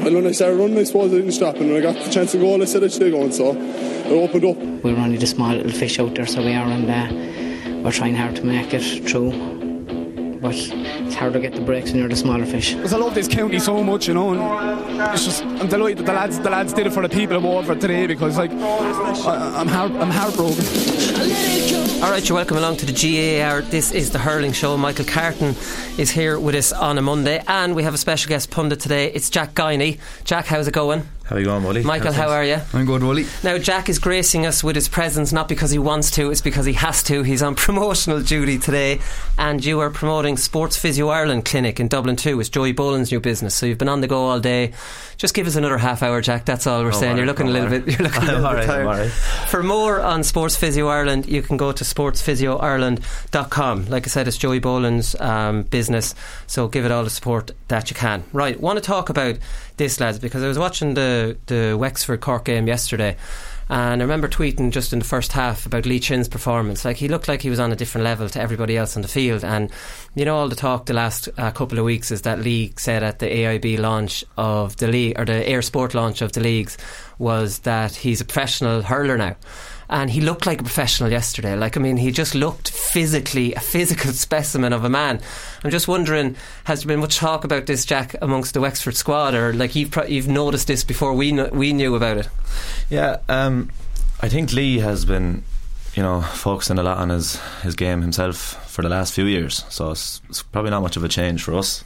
And when I started running, I suppose I didn't stop, and when I got the chance to goal, I said I should go, and so I opened up. We were only the small little fish out there, so we are, and we're trying hard to make it through. But it's hard to get the breaks when you're the smaller fish. Because I love this county so much, and it's just, I'm delighted that the lads did it for the people of Waterford today, because I'm heartbroken. Alright, you're welcome along to the GAR. This is the Hurling Show. Michael Carton is here with us on a Monday, and we have a special guest pundit today. It's Jack Guiney. Jack, how's it going? How are you going, Wooly? Michael, how are you? I'm good, Wooly. Now, Jack is gracing us with his presence, not because he wants to, it's because he has to. He's on promotional duty today, and you are promoting Sports Physio Ireland Clinic in Dublin 2. It's Joey Boland's new business, so you've been on the go all day. Just give us another half hour, Jack, that's all we're saying. You're looking a little bit tired. For more on Sports Physio Ireland, you can go to sportsphysioireland.com. Like I said, it's Joey Boland's business, so give it all the support that you can. Right, want to talk about this, lads, because I was watching the Wexford Cork game yesterday, and I remember tweeting just in the first half about Lee Chin's performance. Like, he looked like he was on a different level to everybody else on the field, and you know, all the talk the last couple of weeks is that Lee said at the AIB launch of the league, or the Air Sport launch of the leagues, was that he's a professional hurler now. And he looked like a professional yesterday. Like, I mean, he just looked physically a physical specimen of a man. I'm just wondering, has there been much talk about this, Jack, amongst the Wexford squad, or like you've noticed this before we knew about it? Yeah, I think Lee has been, focusing a lot on his game himself for the last few years, so it's probably not much of a change for us.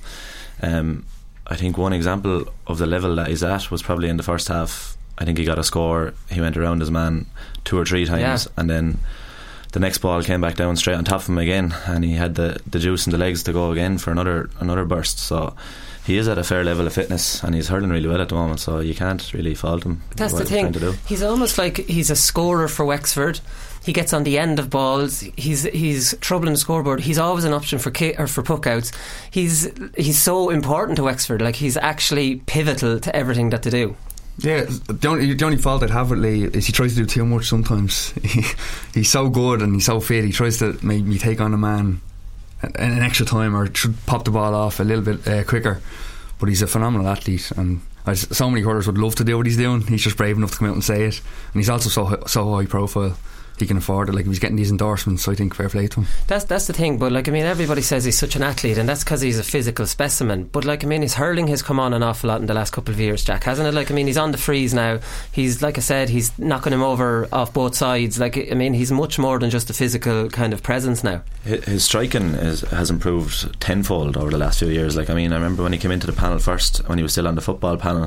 I think one example of the level that he's at was probably in the first half. I think he got a score, he went around his man 2 or 3 times, and then the next ball came back down straight on top of him again, and he had the juice in the legs to go again for another burst. So he is at a fair level of fitness, and he's hurling really well at the moment, so you can't really fault him. That's the thing, he's almost like he's a scorer for Wexford. He gets on the end of balls. He's troubling the scoreboard. He's always an option for puck outs. He's so important to Wexford. Like, he's actually pivotal to everything that they do. Yeah, the only fault I'd have with Lee is he tries to do too much sometimes. He's so good and he's so fit, he tries to make me take on a man in an extra time, or should pop the ball off a little bit quicker. But he's a phenomenal athlete, and so many hurlers would love to do what he's doing. He's just brave enough to come out and say it, and he's also so high profile. He can afford it. Like, if he's getting these endorsements, so I think fair play to him. That's the thing. But like, I mean, everybody says he's such an athlete, and that's because he's a physical specimen. But like, I mean, his hurling has come on an awful lot in the last couple of years, Jack, hasn't it? Like, I mean, he's on the freeze now. He's, like I said, he's knocking him over off both sides. Like, I mean, he's much more than just a physical kind of presence now. His striking has improved tenfold over the last few years. Like, I mean, I remember when he came into the panel first, when he was still on the football panel,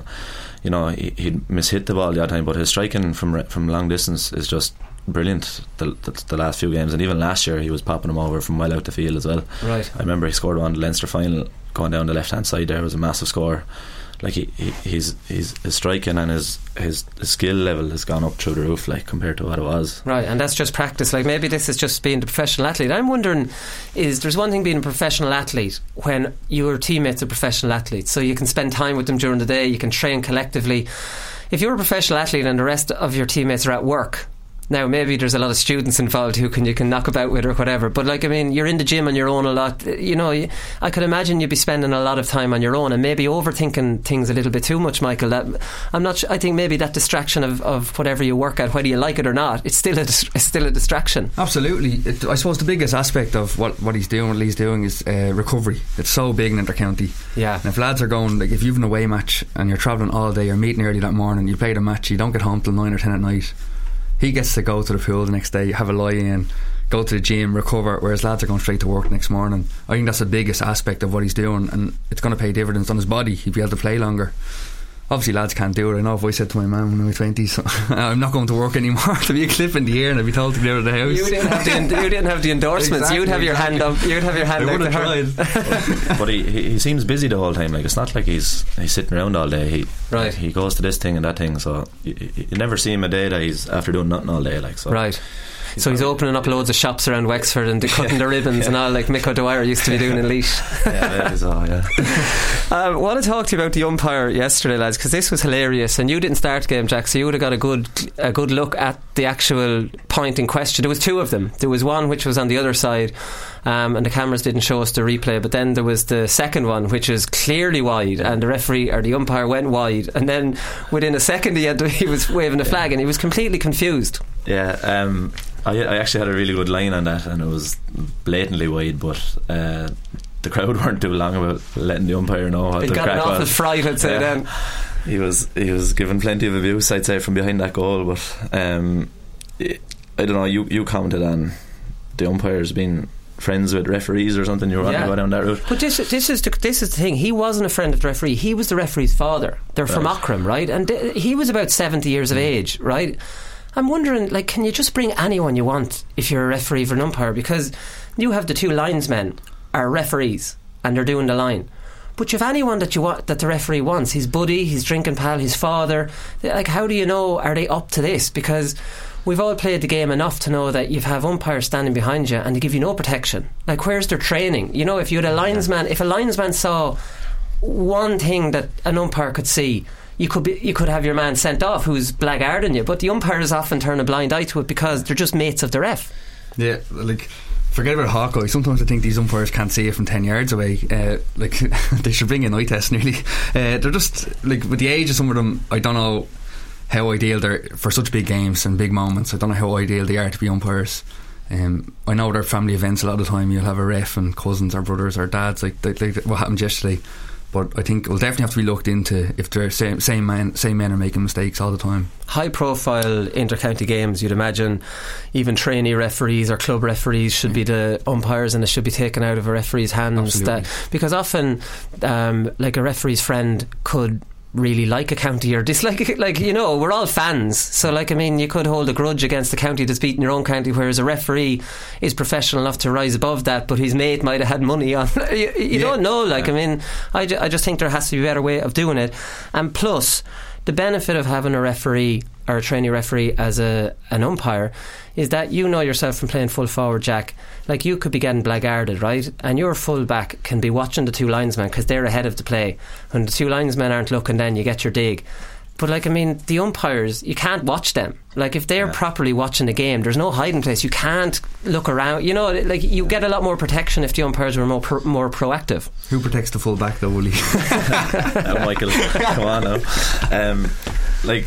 he'd mishit the ball the odd time, but his striking from long distance is just brilliant the last few games, and even last year he was popping them over from well out the field as well. Right. I remember he scored one in the Leinster final going down the left hand side. There was a massive score. Like, his striking and his skill level has gone up through the roof, like, compared to what it was. Right, and that's just practice. Like, maybe this is just being the professional athlete. I'm wondering, there's one thing being a professional athlete when your teammates are professional athletes, so you can spend time with them during the day, you can train collectively. If you're a professional athlete and the rest of your teammates are at work, now maybe there's a lot of students involved who you can knock about with or whatever, but like, I mean, you're in the gym on your own a lot. I could imagine you'd be spending a lot of time on your own and maybe overthinking things a little bit too much, Michael. I think maybe that distraction of whatever you work at, whether you like it or not, it's still a distraction. Absolutely. I suppose the biggest aspect of what he's doing, what Lee's doing, is recovery. It's so big in inter-county. Yeah. And if lads are going, like, if you've an away match and you're travelling all day, you're meeting early that morning, you play the match, you don't get home till 9 or 10 at night, he gets to go to the pool the next day, have a lie in, go to the gym, recover, whereas lads are going straight to work the next morning. I think that's the biggest aspect of what he's doing, and it's going to pay dividends on his body. He'll be able to play longer. Obviously lads can't do it. I know if I said to my man when I was 20, so I'm not going to work anymore, to be a clip in the ear and I'd be told to get out of the house. You didn't have the endorsements. Exactly, you'd have your hand up. You'd have your hand. I would have tried. But he seems busy the whole time. Like, it's not like he's sitting around all day. He goes to this thing and that thing, so you never see him a day that he's after doing nothing all day. Like, so. Right. So he's opening up loads of shops around Wexford and cutting the ribbons and all, like Mick O'Dwyer used to be doing in Laois. Yeah, it is all, yeah. I want to talk to you about the umpire yesterday, lads, because this was hilarious, and you didn't start the game, Jack, so you would have got a good look at the actual point in question. There was two of them. There was one which was on the other side, and the cameras didn't show us the replay, but then there was the second one which is clearly wide, and the referee or the umpire went wide, and then within a second he was waving the flag and he was completely confused. Yeah, I actually had a really good line on that, and it was blatantly wide, but the crowd weren't too long about letting the umpire know what the crack was. It got an awful fright, I'd say. Then he was given plenty of abuse, I'd say, from behind that goal, but I don't know, you commented on the umpires being friends with referees or something. You were on to go down that route. But this is the thing. He wasn't a friend of the referee. He was the referee's father. They're from Aughrim, right? And he was about 70 years of age, right? I'm wondering, like, can you just bring anyone you want if you're a referee for an umpire? Because you have the two linesmen are referees and they're doing the line. But you have anyone that you want, that the referee wants, his buddy, his drinking pal, his father. Like, how do you know, are they up to this? Because we've all played the game enough to know that you have umpires standing behind you and they give you no protection. Like, where's their training? You know, if you had a linesman, if a linesman saw one thing that an umpire could see, you could have your man sent off who's blackguarding you. But the umpires often turn a blind eye to it because they're just mates of the ref. Yeah, like, forget about Hawkeye. Sometimes I think these umpires can't see it from 10 yards away. Like, they should bring an eye test nearly. They're just, like, with the age of some of them, I don't know how ideal they're for such big games and big moments. I don't know how ideal they are to be umpires. I know they're family events a lot of the time. You'll have a ref and cousins or brothers or dads, like what happened yesterday. But I think it'll definitely have to be looked into if they're same men are making mistakes all the time. High profile inter-county games, you'd imagine even trainee referees or club referees should be the umpires, and it should be taken out of a referee's hands. Because often like a referee's friend could really like a county or dislike it. Like, you know, we're all fans, so, like, I mean, you could hold a grudge against the county that's beating your own county, whereas a referee is professional enough to rise above that, but his mate might have had money on you don't know, like, I mean, I just think there has to be a better way of doing it. And plus, the benefit of having a referee or a trainee referee as an umpire is that you know yourself from playing full forward, Jack. Like, you could be getting blackguarded, right? And your full back can be watching the two linesmen because they're ahead of the play. When the two linesmen aren't looking, then you get your dig. But, like, I mean, the umpires, you can't watch them. Like, if they're properly watching the game, there's no hiding place. You can't look around. You know, like, you get a lot more protection if the umpires were more proactive. Who protects the full back, though, Willie? Michael, come on now. Like,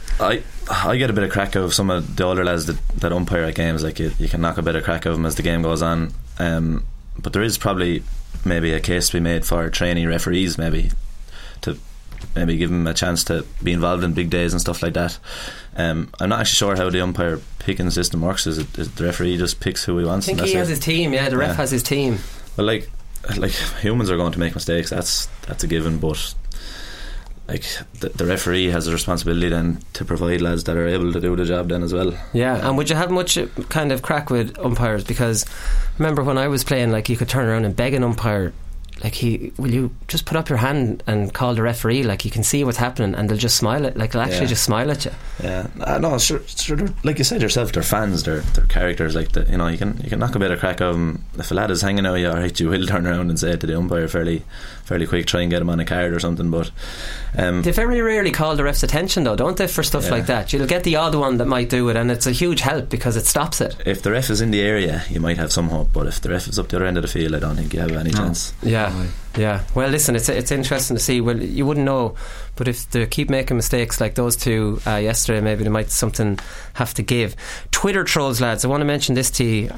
I get a bit of crack out of some of the older lads that umpire at games. Like, you can knock a bit of crack out of them as the game goes on. But there is probably maybe a case to be made for trainee referees, maybe to maybe give them a chance to be involved in big days and stuff like that. I'm not actually sure how the umpire picking system works. Is the referee just picks who he wants? I think he has his team. Yeah, the ref has his team. Well, like humans are going to make mistakes. That's a given, but like the referee has a responsibility then to provide lads that are able to do the job then as well. Yeah, and would you have much kind of crack with umpires? Because remember when I was playing, like, you could turn around and beg an umpire, like, will you just put up your hand and call the referee? Like, you can see what's happening and they'll just smile at, like, they'll actually just smile at you. Yeah, no, sure, like you said yourself, they're fans, they're characters. Like, you know, you can knock a bit of crack of them. If a lad is hanging out, you alright, you will turn around and say it to the umpire fairly quick, try and get him on a card or something. But they very rarely call the ref's attention, though, don't they, for stuff like that? You'll get the odd one that might do it, and it's a huge help because it stops it. If the ref is in the area, you might have some hope, but if the ref is up the other end of the field, I don't think you have any chance. Yeah. Well, listen, it's interesting to see. Well, you wouldn't know, but if they keep making mistakes like those two yesterday, maybe they might something have to give. Twitter trolls, lads, I want to mention this to you.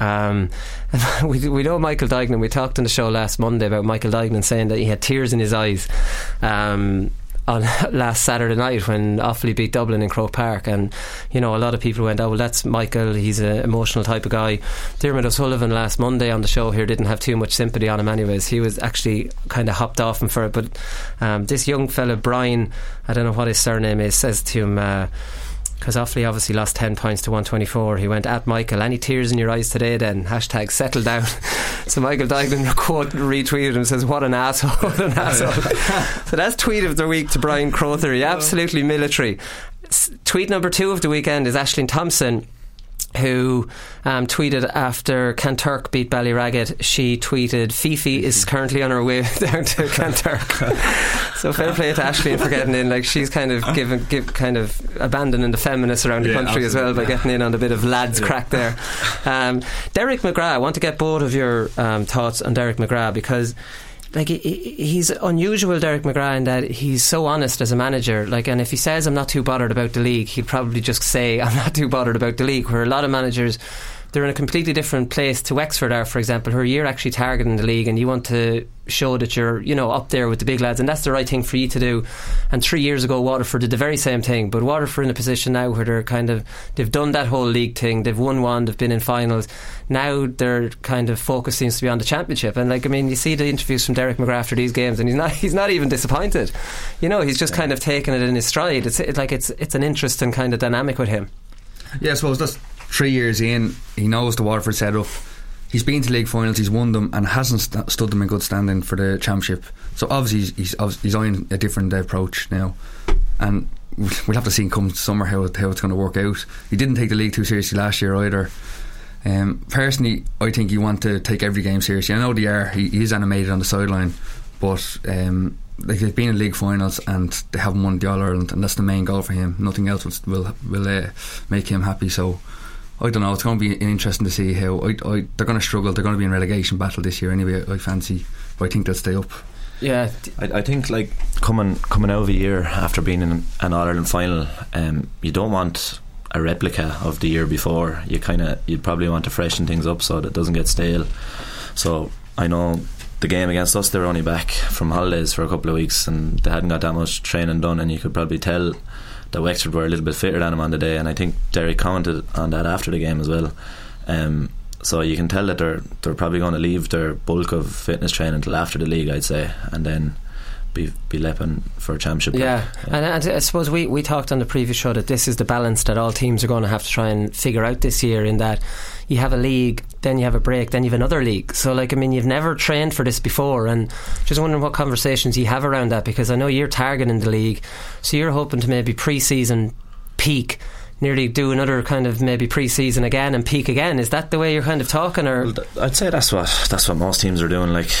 We know Michael Duignan. We talked on the show last Monday about Michael Duignan saying that he had tears in his eyes on last Saturday night when Offaly beat Dublin in Croke Park, and you know, a lot of people went, oh well, that's Michael, he's an emotional type of guy. Dermot O'Sullivan last Monday on the show here didn't have too much sympathy on him anyways. He was actually kind of hopped off him for it, but this young fella Brian, I don't know what his surname is, says to him, because Offaly obviously lost 10 points to 124, he went, at Michael, any tears in your eyes today then? # settle down. So Michael Duignan retweeted him, says, what an asshole, what an asshole. So that's tweet of the week to Brian Crothery, absolutely military. Tweet number 2 of the weekend is Aisling Thompson. who tweeted after Kanturk beat Ballyragget. She tweeted, Fifi is currently on her way down to Kanturk. So fair play to Aisling for getting in. Like, she's kind of kind of abandoning the feminists around the country as well by getting in on a bit of lads crack there. Derek McGrath, I want to get both of your thoughts on Derek McGrath, because like he's unusual, Derek McGrath, in that he's so honest as a manager. Like, and if he says I'm not too bothered about the league, he'd probably just say I'm not too bothered about the league. Where a lot of managers, they're in a completely different place to Wexford are, for example, who you're actually targeting the league and you want to show that you're, you know, up there with the big lads, and that's the right thing for you to do. And 3 years ago Waterford did the very same thing, but Waterford in a position now where they're kind of, they've done that whole league thing, they've won one, they've been in finals, now their kind of focus seems to be on the championship. And like, I mean, you see the interviews from Derek McGrath after these games and he's not even disappointed, you know, he's just kind of taking it in his stride. It's an interesting kind of dynamic with him. Yeah, I suppose that's 3 years in, he knows the Waterford setup. He's been to league finals, he's won them, and hasn't stood them in good standing for the championship. So obviously he's on a different approach now, and we'll have to see come summer how it's going to work out. He didn't take the league too seriously last year either. Personally, I think you want to take every game seriously. I know they are. He is animated on the sideline, but like, they've been in league finals and they haven't won the All-Ireland, and that's the main goal for him. Nothing else will make him happy. So I don't know, it's going to be interesting to see how they're going to struggle. They're going to be in relegation battle this year anyway, I fancy, but I think they'll stay up. Yeah, I think like coming out of a year after being in an All-Ireland final, you don't want a replica of the year before. You'd probably want to freshen things up so that it doesn't get stale. So I know the game against us, they were only back from holidays for a couple of weeks and they hadn't got that much training done, and you could probably tell that Wexford were a little bit fitter than him on the day, and I think Derek commented on that after the game as well. So you can tell that they're probably going to leave their bulk of fitness training until after the league, I'd say, and then be lepping for a championship. Yeah. And I suppose we talked on the previous show that this is the balance that all teams are going to have to try and figure out this year, in that you have a league, then you have a break, then you have another league. So like, I mean, you've never trained for this before, and just wondering what conversations you have around that, because I know you're targeting the league, so you're hoping to maybe pre-season peak, nearly do another kind of maybe pre-season again and peak again. Is that the way you're kind of talking? Or well, I'd say that's what most teams are doing. Like,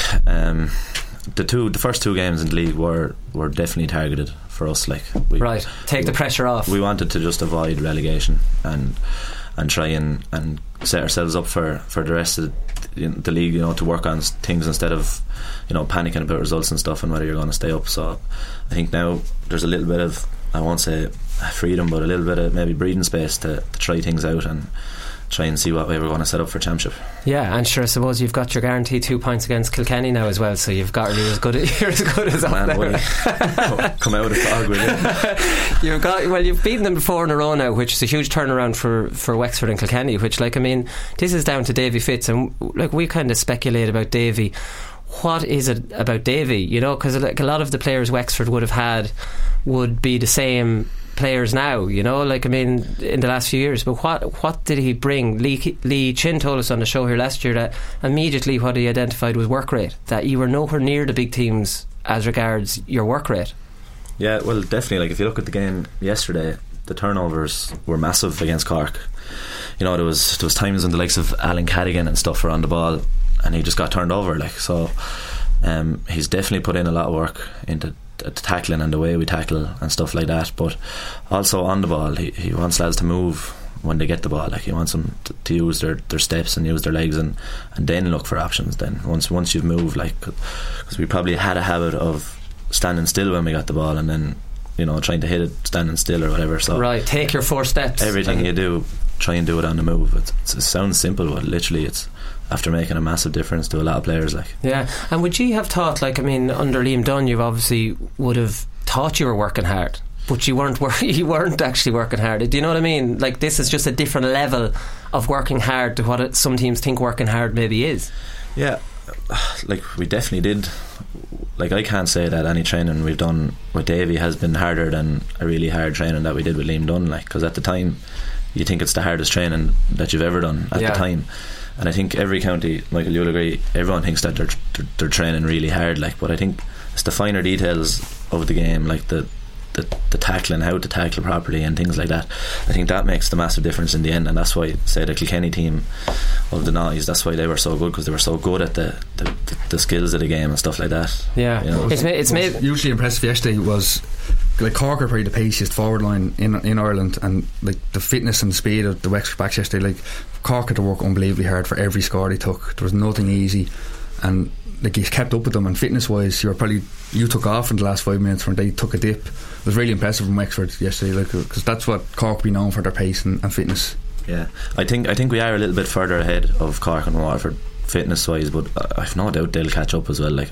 the first two games in the league were definitely targeted for us. Like, take the pressure off. We wanted to just avoid relegation and try and set ourselves up for the rest of the league, you know, to work on things instead of, you know, panicking about results and stuff and whether you're going to stay up. So I think now there's a little bit of, I won't say freedom, but a little bit of maybe breathing space to try things out and try and see what way we're going to set up for championship. Yeah, and sure, I suppose you've got your guaranteed 2 points against Kilkenny now as well, so you've got you're as good as all there. Come out of the fog with it. You've beaten them before in a row now, which is a huge turnaround for Wexford and Kilkenny, which, like, I mean, this is down to Davy Fitz, and like, we kind of speculate about Davy. What is it about Davy, you know, because like a lot of the players Wexford would have had would be the same players now, you know, like, I mean, in the last few years. But what did he bring? Lee Chin told us on the show here last year that immediately what he identified was work rate, that you were nowhere near the big teams as regards your work rate. Yeah, well, definitely. Like, if you look at the game yesterday, the turnovers were massive against Cork. You know, there was times when the likes of Alan Cadigan and stuff were on the ball and he just got turned over, like, so he's definitely put in a lot of work into tackling and the way we tackle and stuff like that. But also on the ball, he wants lads to move when they get the ball. Like, he wants them to use their steps and use their legs and then look for options. Then once you've moved, like, because we probably had a habit of standing still when we got the ball and then, you know, trying to hit it standing still or whatever. So right, take your 4 steps. Everything you do, try and do it on the move. It sounds simple, but literally it's after making a massive difference to a lot of players. Like, yeah. And would you have thought, like, I mean, under Liam Dunn, you obviously would have thought you were working hard, but you weren't actually working hard. Do you know what I mean? Like, this is just a different level of working hard to what some teams think working hard maybe is. Yeah, like, we definitely did. Like, I can't say that any training we've done with Davy has been harder than a really hard training that we did with Liam Dunn. Like, because at the time you think it's the hardest training that you've ever done at the time. And I think every county, Michael, you'll agree, everyone thinks that they're training really hard, like, but I think it's the finer details of the game, like the the tackling, how to tackle properly and things like that. I think that makes the massive difference in the end, and that's why, say, the Kilkenny team of the noughties, that's why they were so good, because they were so good at the skills of the game and stuff like that. Yeah, you know? it's made hugely impressive yesterday was like Cork are probably the paciest forward line in Ireland, and like the fitness and speed of the Wexford backs yesterday, like Cork had to work unbelievably hard for every score they took. There was nothing easy, and like he's kept up with them. And fitness wise, you took off in the last 5 minutes when they took a dip. It was really impressive from Wexford yesterday, like, because that's what Cork be known for, their pace and fitness. Yeah, I think we are a little bit further ahead of Cork and Waterford fitness wise, but I've no doubt they'll catch up as well. Like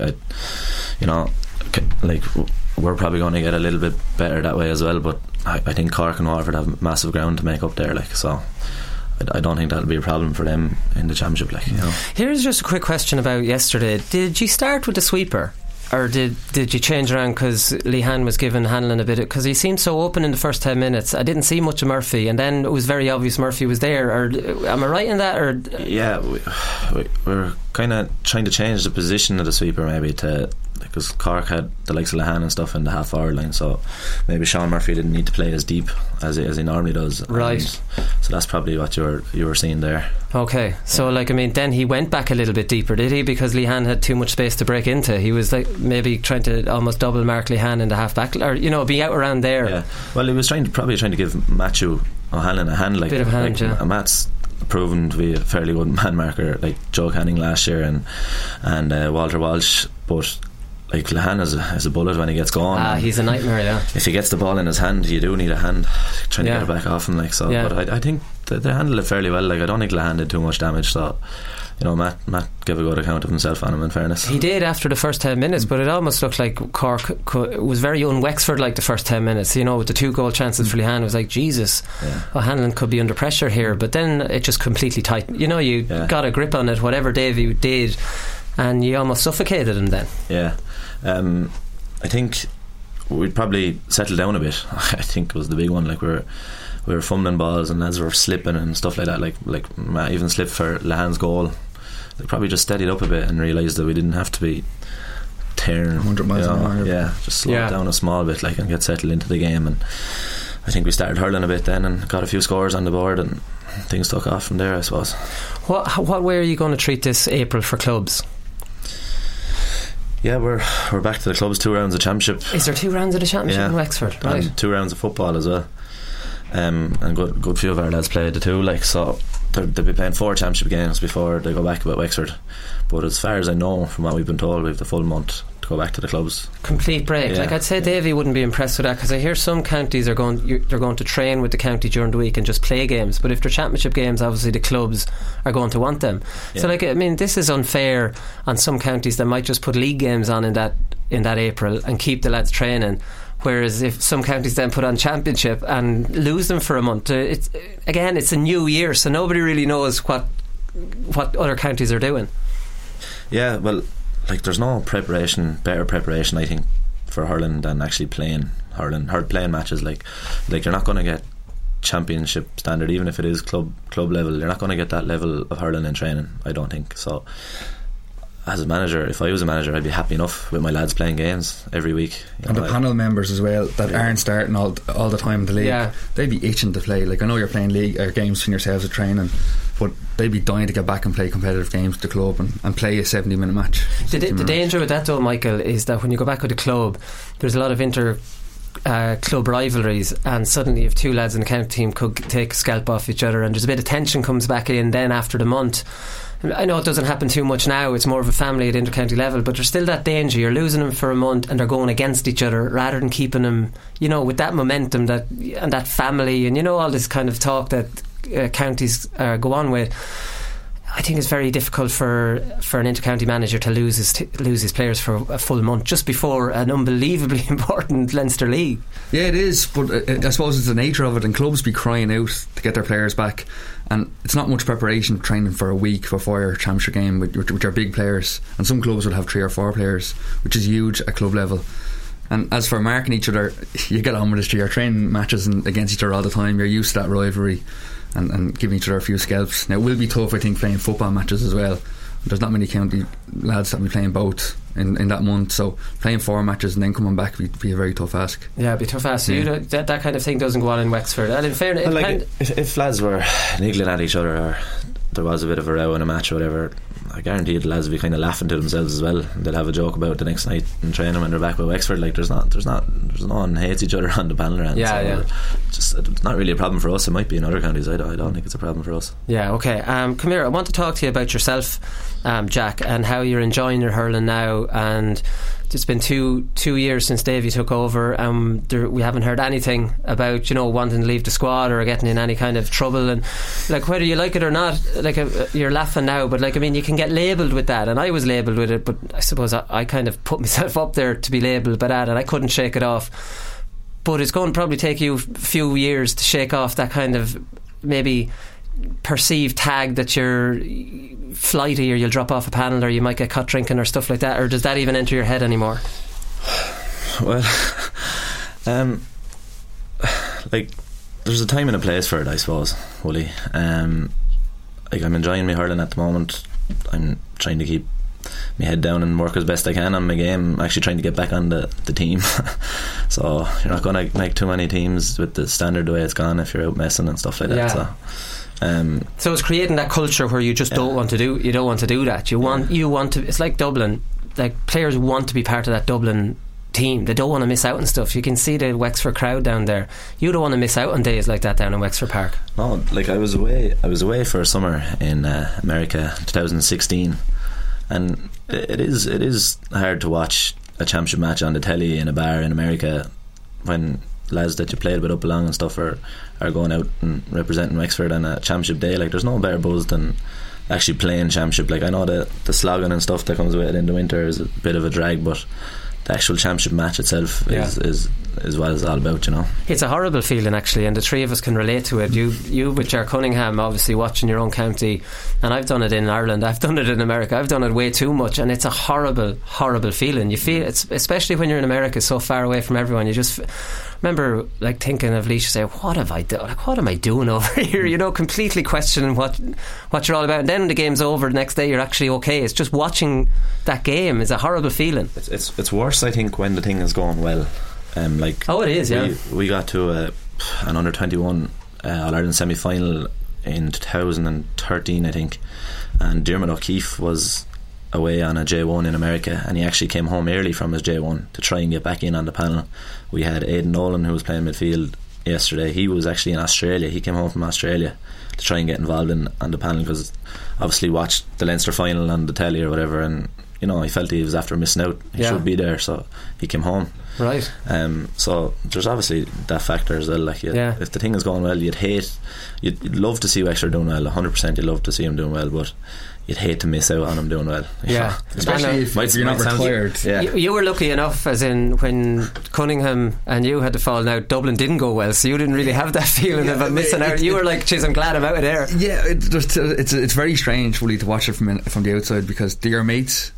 we're probably going to get a little bit better that way as well, but I think Cork and Waterford have massive ground to make up there, like, so I don't think that'll be a problem for them in the championship, like, you know. Here's just a quick question about yesterday. Did you start with the sweeper, or did you change around because Lehan was giving Hanlon a bit, because he seemed so open in the first 10 minutes? I didn't see much of Murphy, and then it was very obvious Murphy was there. Or am I right in that? Or yeah, we're kind of trying to change the position of the sweeper, maybe, to, because Cork had the likes of Lehan and stuff in the half forward line, so maybe Sean Murphy didn't need to play as deep as he normally does. Right. So that's probably what you were seeing there. Okay, so like, I mean, then he went back a little bit deeper, did he? Because Lehan had too much space to break into. He was like maybe trying to almost double mark Lehan in the half back, or, you know, be out around there. Yeah. Well, he was probably trying to give Matthew O'Hanlon a hand, like, bit of hand, like, yeah. Matt's proven to be a fairly good man marker, like Joe Canning last year and Walter Walsh, but like Lehan is a bullet when he gets going. He's a nightmare, yeah. If he gets the ball in his hand, you do need a hand trying to get it back off him, like, so. Yeah. But I think they handled it fairly well. Like, I don't think Lehan did too much damage, so, you know, Matt gave a good account of himself on him, in fairness. He did after the first 10 minutes, but it almost looked like Cork was very un-Wexford like the first 10 minutes, you know, with the 2 goal chances for Lehan. It was like, Jesus, O'Hanlon could be under pressure here, but then it just completely tightened. You know, you got a grip on it, whatever Davey did, and you almost suffocated him then. Yeah. I think we'd probably settle down a bit. I think was the big one. Like, we were fumbling balls and lads were slipping and stuff like that. Like Matt even slipped for Lehan's goal. They probably just steadied up a bit and realised that we didn't have to be tearing 100 miles an hour. Yeah, just slow it down a small bit, like, and get settled into the game. And I think we started hurling a bit then and got a few scores on the board, and things took off from there, I suppose. What way are you going to treat this April for clubs? Yeah, we're back to the clubs. 2 rounds of championship. Is there 2 rounds of the championship in Wexford? Right. And 2 rounds of football as well. And good few of our lads played the 2, like, so they'll be playing 4 championship games before they go back about Wexford. But as far as I know, from what we've been told, we have the full month to go back to the clubs. Complete break. Like, I'd say Davey wouldn't be impressed with that, because I hear some counties they're going to train with the county during the week and just play games, but if they're championship games, obviously the clubs are going to want them. So, like, I mean, this is unfair on some counties that might just put league games on in that April and keep the lads training, whereas if some counties then put on championship and lose them for a month, it's a new year, so nobody really knows what other counties are doing. Yeah, well, like, there's no better preparation, I think, for hurling than actually playing hurling, playing matches. Like you're not going to get championship standard, even if it is club level. You're not going to get that level of hurling in training, I don't think. So, as a manager, if I was a manager, I'd be happy enough with my lads playing games every week. And the panel members as well that aren't starting all the time in the league, they'd be itching to play. Like, I know you're playing league or games between yourselves at training, but they'd be dying to get back and play competitive games with the club and play a 70-minute match. The danger with that, though, Michael, is that when you go back with the club, there's a lot of club rivalries, and suddenly if 2 lads in the county team could take a scalp off each other, and there's a bit of tension comes back in then after the month. I know it doesn't happen too much now, it's more of a family at inter-county level, but there's still that danger. You're losing them for a month and they're going against each other rather than keeping them, you know, with that momentum and that family, and, you know, all this kind of talk that counties go on with. I think it's very difficult for an inter-county manager to lose his players for a full month just before an unbelievably important Leinster League. Yeah, it is, but I suppose it's the nature of it, and clubs be crying out to get their players back, and it's not much preparation training for a week before your championship game with your big players, and some clubs would have 3 or 4 players, which is huge at club level. And as for marking each other, you get on with it. You're training matches against each other all the time. You're used to that rivalry and giving each other a few scalps. Now, it will be tough, I think, playing football matches as well. There's not many county lads that will be playing both in that month. So playing 4 matches and then coming back would be a very tough ask. Yeah, it'd be tough ask. So that kind of thing doesn't go on in Wexford. And in fairness, well, like, if lads were niggling at each other, or there was a bit of a row in a match or whatever, I guarantee the lads would be kind of laughing to themselves as well. They'll have a joke about it the next night in training when they're back with Wexford. Like there's no one hates each other on the panel around. It's not really a problem for us. It might be in other counties. I don't think it's a problem for us. Yeah, okay. Come here, I want to talk to you about yourself, Jack, and how you're enjoying your hurling now. And it's been two years since Davy took over, and we haven't heard anything about wanting to leave the squad or getting in any kind of trouble. And like, whether you like it or not, like you're laughing now, but like, I mean, you can get labelled with that, and I was labelled with it, but I suppose I kind of put myself up there to be labelled by that, and I couldn't shake it off. But it's going to probably take you a few years to shake off that kind of maybe perceived tag that you're flighty, or you'll drop off a panel, or you might get caught drinking or stuff like that. Or does that even enter your head anymore? Well, like, there's a time and a place for it, I suppose, Wooly. Like, I'm enjoying my hurling at the moment. I'm trying to keep my head down and work as best I can on my game. I'm actually trying to get back on the team. So you're not going to make too many teams with the standard the way it's gone if you're out messing and stuff like that. So it's creating that culture where you just don't want to do that. You want to. It's like Dublin. Like, players want to be part of that Dublin team. They don't want to miss out on stuff. You can see the Wexford crowd down there. You don't want to miss out on days like that down in Wexford Park. No, like, I was away for a summer in America 2016, and it is hard to watch a championship match on the telly in a bar in America when lads that you played with up along and stuff are going out and representing Wexford on a championship day. Like, there's no better buzz than actually playing championship. Like, I know the slogging and stuff that comes with it in the winter is a bit of a drag, but the actual championship match itself is what it's all about, It's a horrible feeling, actually, and the three of us can relate to it. You with Ger Cunningham, obviously watching your own county, and I've done it in Ireland, I've done it in America, I've done it way too much, and it's a horrible feeling. You feel it's, especially when you're in America, so far away from everyone. You just remember, like, thinking of Laois, say, what have I done? Like, what am I doing over here? Completely questioning what you're all about. And then when the game's over the next day, you're actually okay. It's just watching that game is a horrible feeling. It's worse, I think, when the thing is going well. It is. Yeah, we got to an under 21 All-Ireland semi-final in 2013, I think, and Diarmuid O'Keefe was away on a J1 in America, and he actually came home early from his J1 to try and get back in on the panel. We had Aidan Nolan, who was playing midfield yesterday. He was actually in Australia. He came home from Australia to try and get involved on the panel, because obviously watched the Leinster final on the telly or whatever, and he felt he was after missing out. He should be there, so he came home. Right. So there's obviously that factor as well. Like, if the thing is going well, you'd love to see Wexford doing well. 100%, you'd love to see him doing well, but you'd hate to miss out on him doing well. Yeah, especially if you're not retired. You were lucky enough, as in when Cunningham and you had to fall out, Dublin didn't go well, so you didn't really have that feeling of missing out. You were like, "Jeez, I'm glad I'm out of there." Yeah, it's very strange, really, to watch it from the outside, because they're your mates.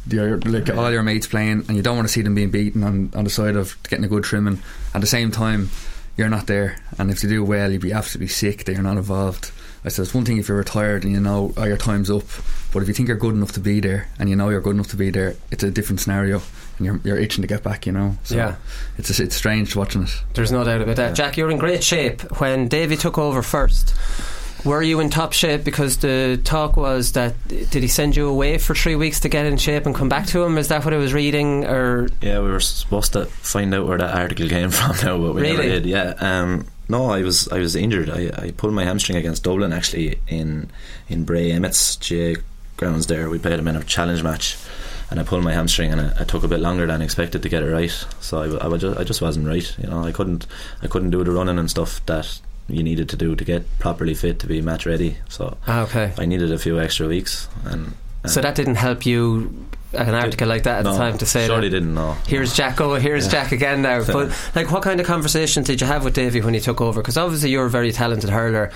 All your mates playing, and you don't want to see them being beaten on the side of getting a good trimming. At the same time, you're not there, and if they do well, you'd be absolutely sick that you're not involved. I said, it's one thing if you're retired and your time's up, but if you think you're good enough to be there, and you're good enough to be there, it's a different scenario, and you're itching to get back. So it's strange watching it. There's no doubt about that. Jack, you're in great shape. When Davy took over first, were you in top shape? Because the talk was that, did he send you away for 3 weeks to get in shape and come back to him? Is that what I was reading? Or we were supposed to find out where that article came from now, but we never did. No, I was injured. I pulled my hamstring against Dublin, actually, in Bray Emmett's GA grounds there. We played them in a challenge match, and I pulled my hamstring, and it took a bit longer than expected to get it right. So I just wasn't right. I couldn't do the running and stuff that you needed to do to get properly fit to be match ready. So I needed a few extra weeks, and so that didn't help you. An article like that at the time to say surely didn't know. Here's Jack Jack again now. But like, what kind of conversations did you have with Davy when he took over? Because obviously you're a very talented hurler,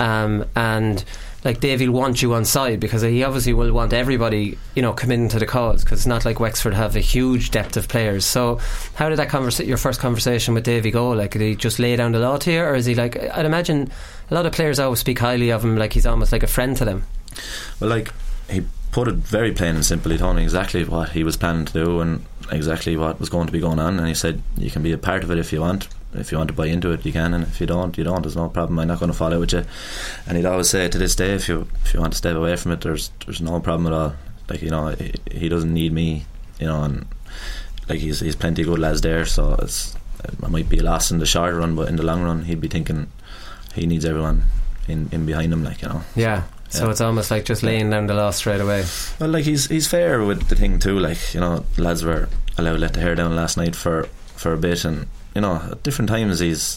and like, Davy will want you on side, because he obviously will want everybody committing to the cause, because it's not like Wexford have a huge depth of players. So how did that your first conversation with Davy go? Like, did he just lay down the law to you, or is he like, I'd imagine a lot of players always speak highly of him, like he's almost like a friend to them? Well, like, put it very plain and simple. He told me exactly what he was planning to do and exactly what was going to be going on, and he said you can be a part of it if you want. If you want to buy into it, you can, and if you don't, you don't. There's no problem. I'm not going to follow with you. And he'd always say to this day, if you want to step away from it, there's no problem at all. Like, you know, he doesn't need me, you know, and like he's plenty of good lads there. So it might be a loss in the short run, but in the long run, he'd be thinking he needs everyone in behind him, like, you know. Yeah. So it's almost like just laying down the law straight away. Well, like he's fair with the thing too. Like, you know, lads were allowed to let the hair down last night for a bit, and you know, at different times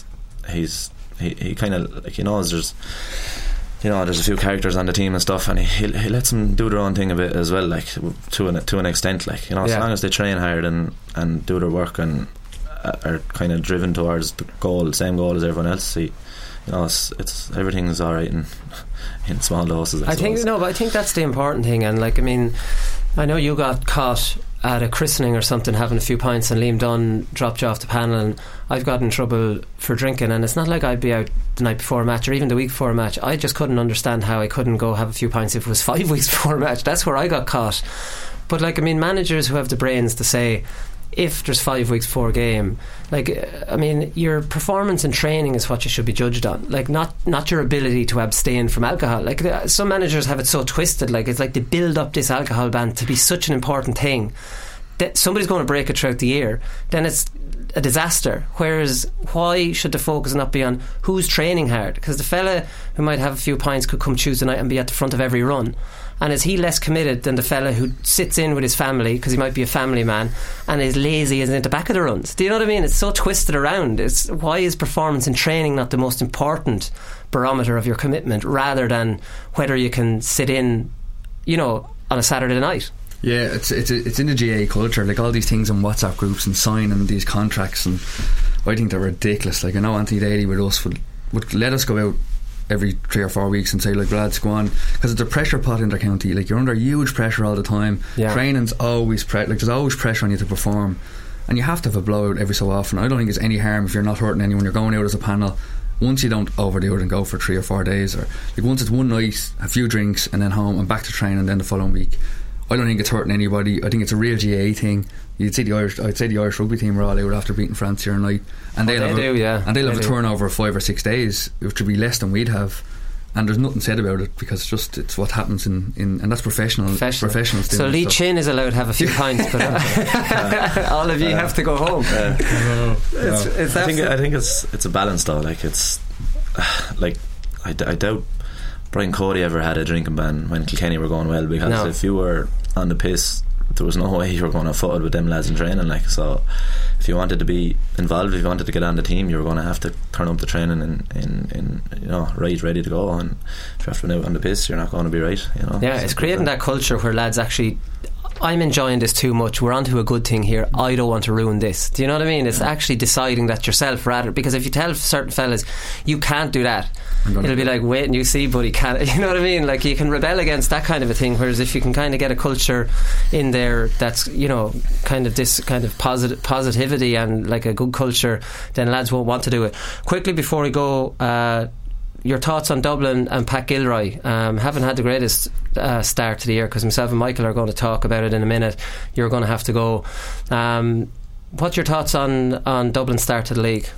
he kind of, like, he knows there's a few characters on the team and stuff, and he lets them do their own thing a bit as well, like to an extent, like, you know, as long as they train hard and do their work and are kind of driven towards the same goal as everyone else. You know, it's everything's alright in small doses. I think that's the important thing. And like, I mean, I know you got caught at a christening or something having a few pints, and Liam Dunn dropped you off the panel, and I've got in trouble for drinking, and it's not like I'd be out the night before a match or even the week before a match. I just couldn't understand how I couldn't go have a few pints if it was 5 weeks before a match. That's where I got caught. But like, I mean, managers who have the brains to say, if there's 5 weeks before a game, like, I mean, your performance in training is what you should be judged on, like not your ability to abstain from alcohol. Like, some managers have it so twisted, like it's like they build up this alcohol ban to be such an important thing that somebody's going to break it throughout the year, then it's a disaster. Whereas, why should the focus not be on who's training hard? Because the fella who might have a few pints could come Tuesday night and be at the front of every run. And is he less committed than the fella who sits in with his family, because he might be a family man, and is lazy as in the back of the runs? Do you know what I mean? It's so twisted around. It's, why is performance in training not the most important barometer of your commitment, rather than whether you can sit in, you know, on a Saturday night? Yeah, it's in the GA culture, like all these things in WhatsApp groups and signing these contracts, and I think they're ridiculous. Like, I know Anthony Daly with us would let us go out every 3 or 4 weeks and say, like, lads, go on, because it's a pressure pot in the county. Like, you're under huge pressure all the time. Training's always like, there's always pressure on you to perform, and you have to have a blowout every so often. I don't think there's any harm if you're not hurting anyone. You're going out as a panel, once you don't overdo it and go for 3 or 4 days, or like once it's one night, a few drinks and then home and back to training, and then the following week. I don't think it's hurting anybody. I think it's a real GA thing. I'd say the Irish rugby team were all out after beating France the other night, and they'll have a turnover of 5 or 6 days, which would be less than we'd have. And there's nothing said about it, because it's what happens in and that's professionals. So Lee Chin is allowed to have a few pints, but all of you have to go home. I think it's a balance though. Like, it's like, I doubt Brian Cody ever had a drinking ban when Kilkenny were going well, because if you were on the piss, there was no way you were going to foot with them lads in training. Like, so if you wanted to be involved, if you wanted to get on the team, you were going to have to turn up the training in you know, right, ready to go. And if you're after out on the piss, you're not going to be right, you know. Yeah, it's creating that culture where lads actually, I'm enjoying this too much, we're onto a good thing here, I don't want to ruin this. Do you know what I mean? It's actually deciding that yourself, rather, because if you tell certain fellas you can't do that, it'll be like, wait and you see, buddy, can't. You know what I mean? Like, you can rebel against that kind of a thing, whereas if you can kind of get a culture in there that's, you know, kind of this kind of positivity and like a good culture, then lads won't want to do it. Quickly before we go, your thoughts on Dublin and Pat Gilroy. Haven't had the greatest start to the year, because myself and Michael are going to talk about it in a minute. You're going to have to go. What's your thoughts on Dublin's start to the league?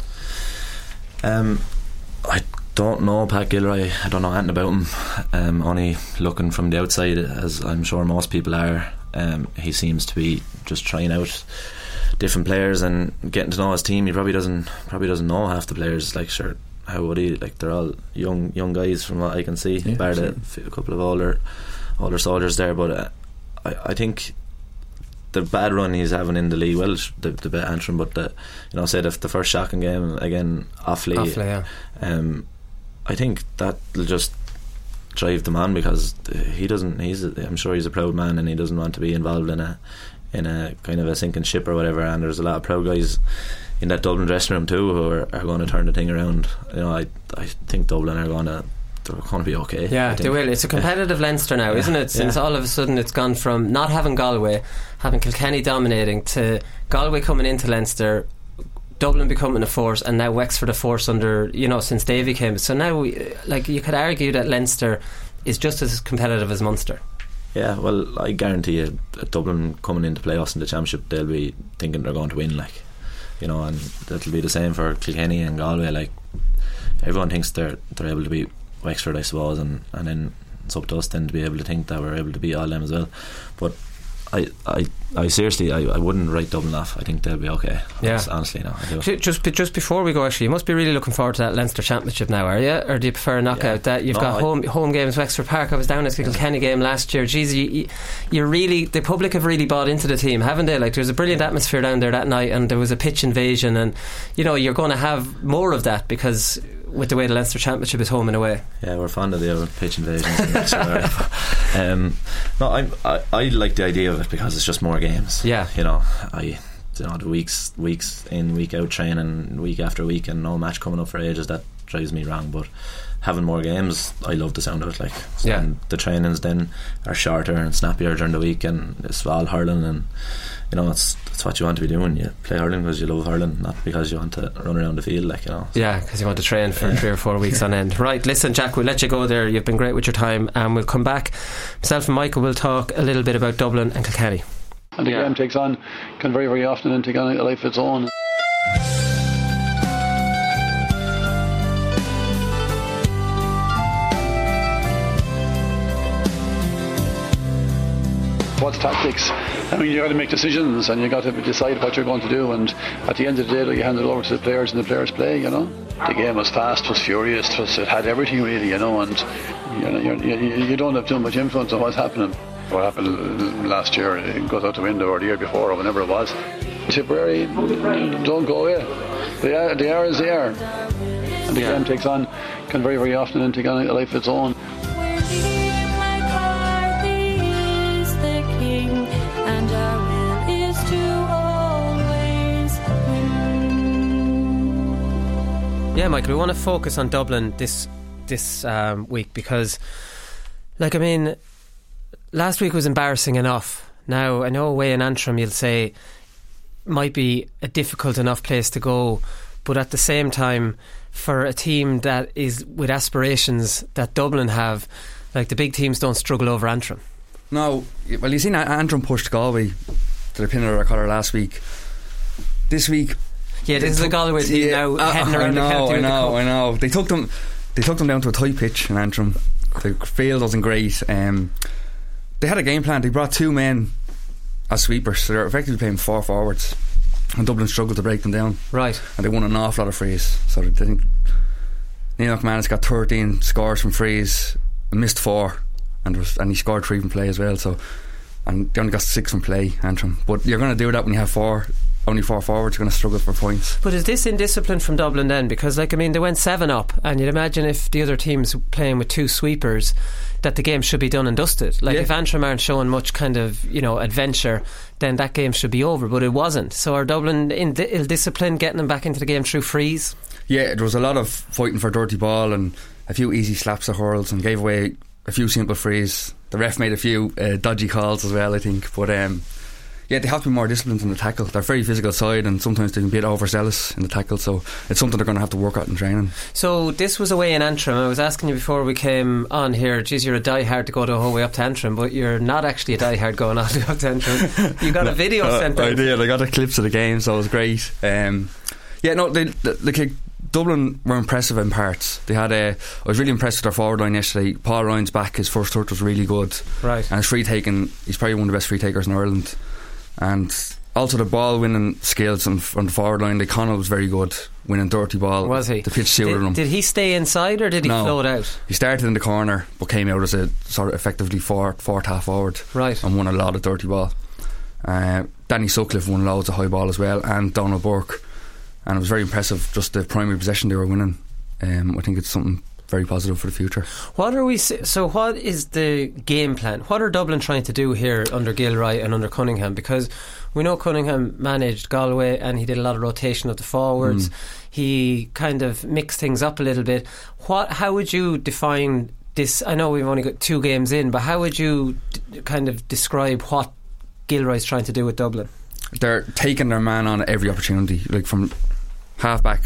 I don't know Pat Gilroy. I don't know anything about him. Only looking from the outside, as I'm sure most people are. He seems to be just trying out different players and getting to know his team. He probably doesn't know half the players. Like, sure, how would he? Like, they're all young guys from what I can see, bar a couple of older soldiers there. But I think the bad run he's having in the league, well, the bit Antrim, but say the first shocking game again, Offaly, yeah. I think that'll just drive them on, because I'm sure he's a proud man, and he doesn't want to be involved in a kind of a sinking ship or whatever. And there's a lot of proud guys in that Dublin dressing room too who are going to turn the thing around. I think Dublin they're going to be okay. Yeah, they will. It's a competitive Leinster now, isn't it? Since all of a sudden it's gone from not having Galway, having Kilkenny dominating, to Galway coming into Leinster, Dublin becoming a force, and now Wexford a force under, since Davy came. So now, you could argue that Leinster is just as competitive as Munster. Yeah, well, I guarantee you, Dublin coming in to play us in the Championship, they'll be thinking they're going to win, like, you know, and that'll be the same for Kilkenny and Galway. Like, everyone thinks they're able to beat Wexford, I suppose, and then it's up to us then to be able to think that we're able to beat all them as well. But I seriously, I wouldn't write Dublin off. I think they'll be okay. Yeah. Honestly, no, I do. Just before we go, actually, you must be really looking forward to that Leinster Championship now, are you? Or do you prefer a knockout? Yeah. That you've got home games, Wexford Park. I was down at the Kilkenny game last year. Jeez, you really, the public have really bought into the team, haven't they? Like, there was a brilliant atmosphere down there that night, and there was a pitch invasion, and you know, you're going to have more of that because with the way the Leinster Championship is home and away. Yeah, we're fond of the pitch invasions. No, I like the idea of it because it's just more games. Yeah, you know, the weeks in, week out training, week after week, and no match coming up for ages, that drives me wrong. But having more games, I love the sound of it. Like, so, yeah. And the trainings then are shorter and snappier during the week, and it's all hurling, and you know, it's what you want to be doing. You play hurling because you love hurling, not because you want to run around the field, like, you know. Yeah, because you want to train for 3 or 4 weeks on end. Right, listen, Jack, we'll let you go there. You've been great with your time, and we'll come back. Myself and Michael will talk a little bit about Dublin and Kilkenny. And the game can very, very often then take on a life of its own. What's tactics? I mean, you got to make decisions and you got to decide what you're going to do, and at the end of the day, you hand it over to the players and the players play, you know. The game was fast, was furious, it had everything really, you know, and you don't have too much influence on what's happening. What happened last year, it goes out the window, or the year before, or whenever it was. Tipperary don't go away. They are as they are. And the game can very, very often then take on a life of its own. Yeah, Michael, we want to focus on Dublin this week because, like, I mean, last week was embarrassing enough. Now, I know away in Antrim, you'll say, might be a difficult enough place to go, but at the same time, for a team that is with aspirations that Dublin have, like, the big teams don't struggle over Antrim. No, well, you seen Antrim pushed Galway to the pin of their collar last week. This week, yeah, this is a Galway team now heading around the county. I know. They took them down to a tight pitch in Antrim. The field wasn't great. They had a game plan. They brought 2 men as sweepers, so they're effectively playing 4 forwards. And Dublin struggled to break them down. Right. And they won an awful lot of frees. So I think Neil McManus got 13 scores from frees, missed 4, and he scored 3 from play as well. So, and they only got 6 from play, Antrim. But you're going to do that when you have only 4 forwards. You're going to struggle for points. But is this indiscipline from Dublin then? Because, like, I mean, they went 7 up, and you'd imagine if the other team's playing with 2 sweepers, that the game should be done and dusted. Like, if Antrim aren't showing much kind of, you know, adventure, then that game should be over. But it wasn't. So are Dublin ill-disciplined, getting them back into the game through frees? Yeah, there was a lot of fighting for dirty ball and a few easy slaps of hurls, and gave away a few simple frees. The ref made a few dodgy calls as well, I think. But yeah, they have to be more disciplined in the tackle. They're a very physical side, and sometimes they can be a bit overzealous in the tackle, so it's something they're going to have to work out in training. So this was away in Antrim. I was asking you before we came on here, geez, you're a diehard to go the whole way up to Antrim, but you're not actually a diehard going all the way up to Antrim. You got a video sent out. I did. I got the clips of the game, so it was great. Dublin were impressive in parts. They had I was really impressed with their forward line yesterday. Paul Ryan's back. His first touch was really good, right? And his free taking, he's probably one of the best free takers in Ireland. And also the ball winning skills on the forward line. Connell was very good winning dirty ball. Was he? The pitch suited him. Did he stay inside or did he float out? He started in the corner but came out as a sort of effectively fourth half forward, right? And won a lot of dirty ball. Danny Sutcliffe won loads of high ball as well, and Donald Burke. And it was very impressive, just the primary possession they were winning. I think it's something very positive for the future. What is the game plan? What are Dublin trying to do here under Gilroy and under Cunningham? Because we know Cunningham managed Galway and he did a lot of rotation of the forwards. He kind of mixed things up a little bit. How would you define this? I know we've only got 2 games in, but how would you kind of describe what Gilroy's trying to do with Dublin? They're taking their man on every opportunity, like from half back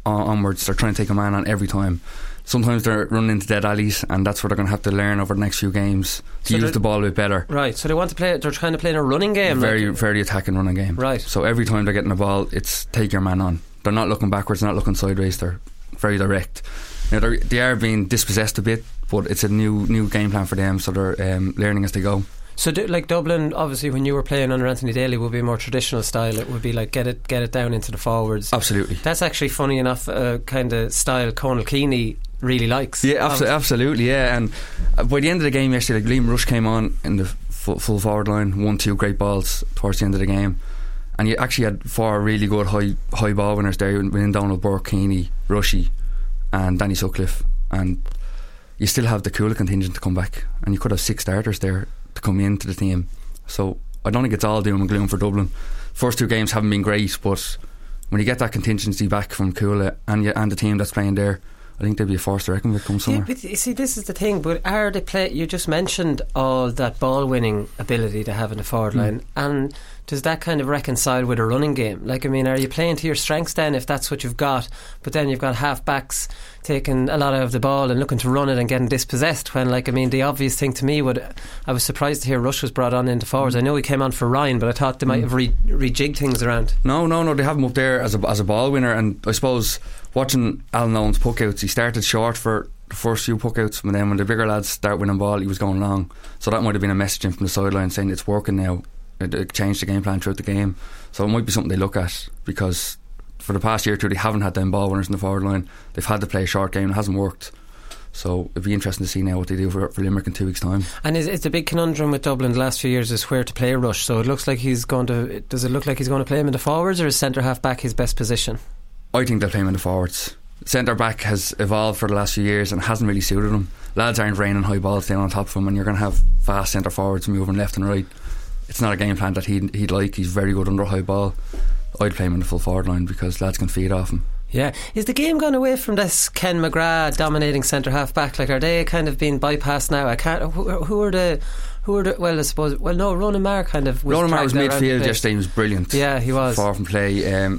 onwards, they're trying to take a man on every time. Sometimes they're running into dead alleys, and that's what they're going to have to learn over the next few games to use the ball a bit better. Right, so they're trying to play in a running game. Very attacking running game. Right. So every time they're getting the ball, it's take your man on. They're not looking backwards, they're not looking sideways, they're very direct. Now they are being dispossessed a bit, but it's a new game plan for them, so they're learning as they go. So like Dublin, obviously when you were playing under Anthony Daly, would be a more traditional style. It would be like get it down into the forwards. Absolutely. That's actually funny enough kind of style Conal Keaney really likes. Yeah, absolutely, yeah. And by the end of the game yesterday, like, Liam Rush came on in the full forward line, 1-2 great balls towards the end of the game, and you actually had 4 really good high ball winners there within Donald Burke, Keaney, Rushy and Danny Sutcliffe, and you still have the Coola contingent to come back, and you could have 6 starters there to come into the team. So I don't think it's all doom and gloom for Dublin. First 2 games haven't been great, but when you get that contingency back from Coola and the team that's playing there, I think they'll be a force to reckon with come summer. Yeah, but you see, this is the thing. But you just mentioned all that ball winning ability to have in the forward line, and does that kind of reconcile with a running game? Like, I mean, are you playing to your strengths then if that's what you've got, but then you've got half backs taking a lot out of the ball and looking to run it and getting dispossessed, when, like, I mean, the obvious thing to me I was surprised to hear Rush was brought on into forwards. I know he came on for Ryan, but I thought they might have rejigged things around. No, they have him up there as a ball winner, and I suppose watching Alan Owen's puckouts, he started short for the first few puckouts, but then when the bigger lads start winning ball, he was going long. So that might have been a messaging from the sideline saying it's working now. It changed the game plan throughout the game, so it might be something they look at, because for the past year or two they haven't had them ball winners in the forward line. They've had to play a short game and it hasn't worked, so it'd be interesting to see now what they do for Limerick in 2 weeks' time. And it's the big conundrum with Dublin the last few years is where to play Rush. So it looks like does it look like he's going to play him in the forwards, or is centre half back his best position? I think they'll play him in the forwards. Centre back has evolved for the last few years and hasn't really suited him. Lads aren't raining high balls down on top of him, and you're going to have fast centre forwards moving left and right. It's not a game plan that he'd like. He's very good under high ball. I'd play him in the full forward line because lads can feed off him. Yeah. Is the game gone away from this Ken McGrath dominating centre half back? Like, are they kind of being bypassed now? I can't. Who are the? Well, I suppose. Well, no. Ronan Marr kind of. Ronan Marr was midfield yesterday. He was brilliant. Yeah, he was. Far from play.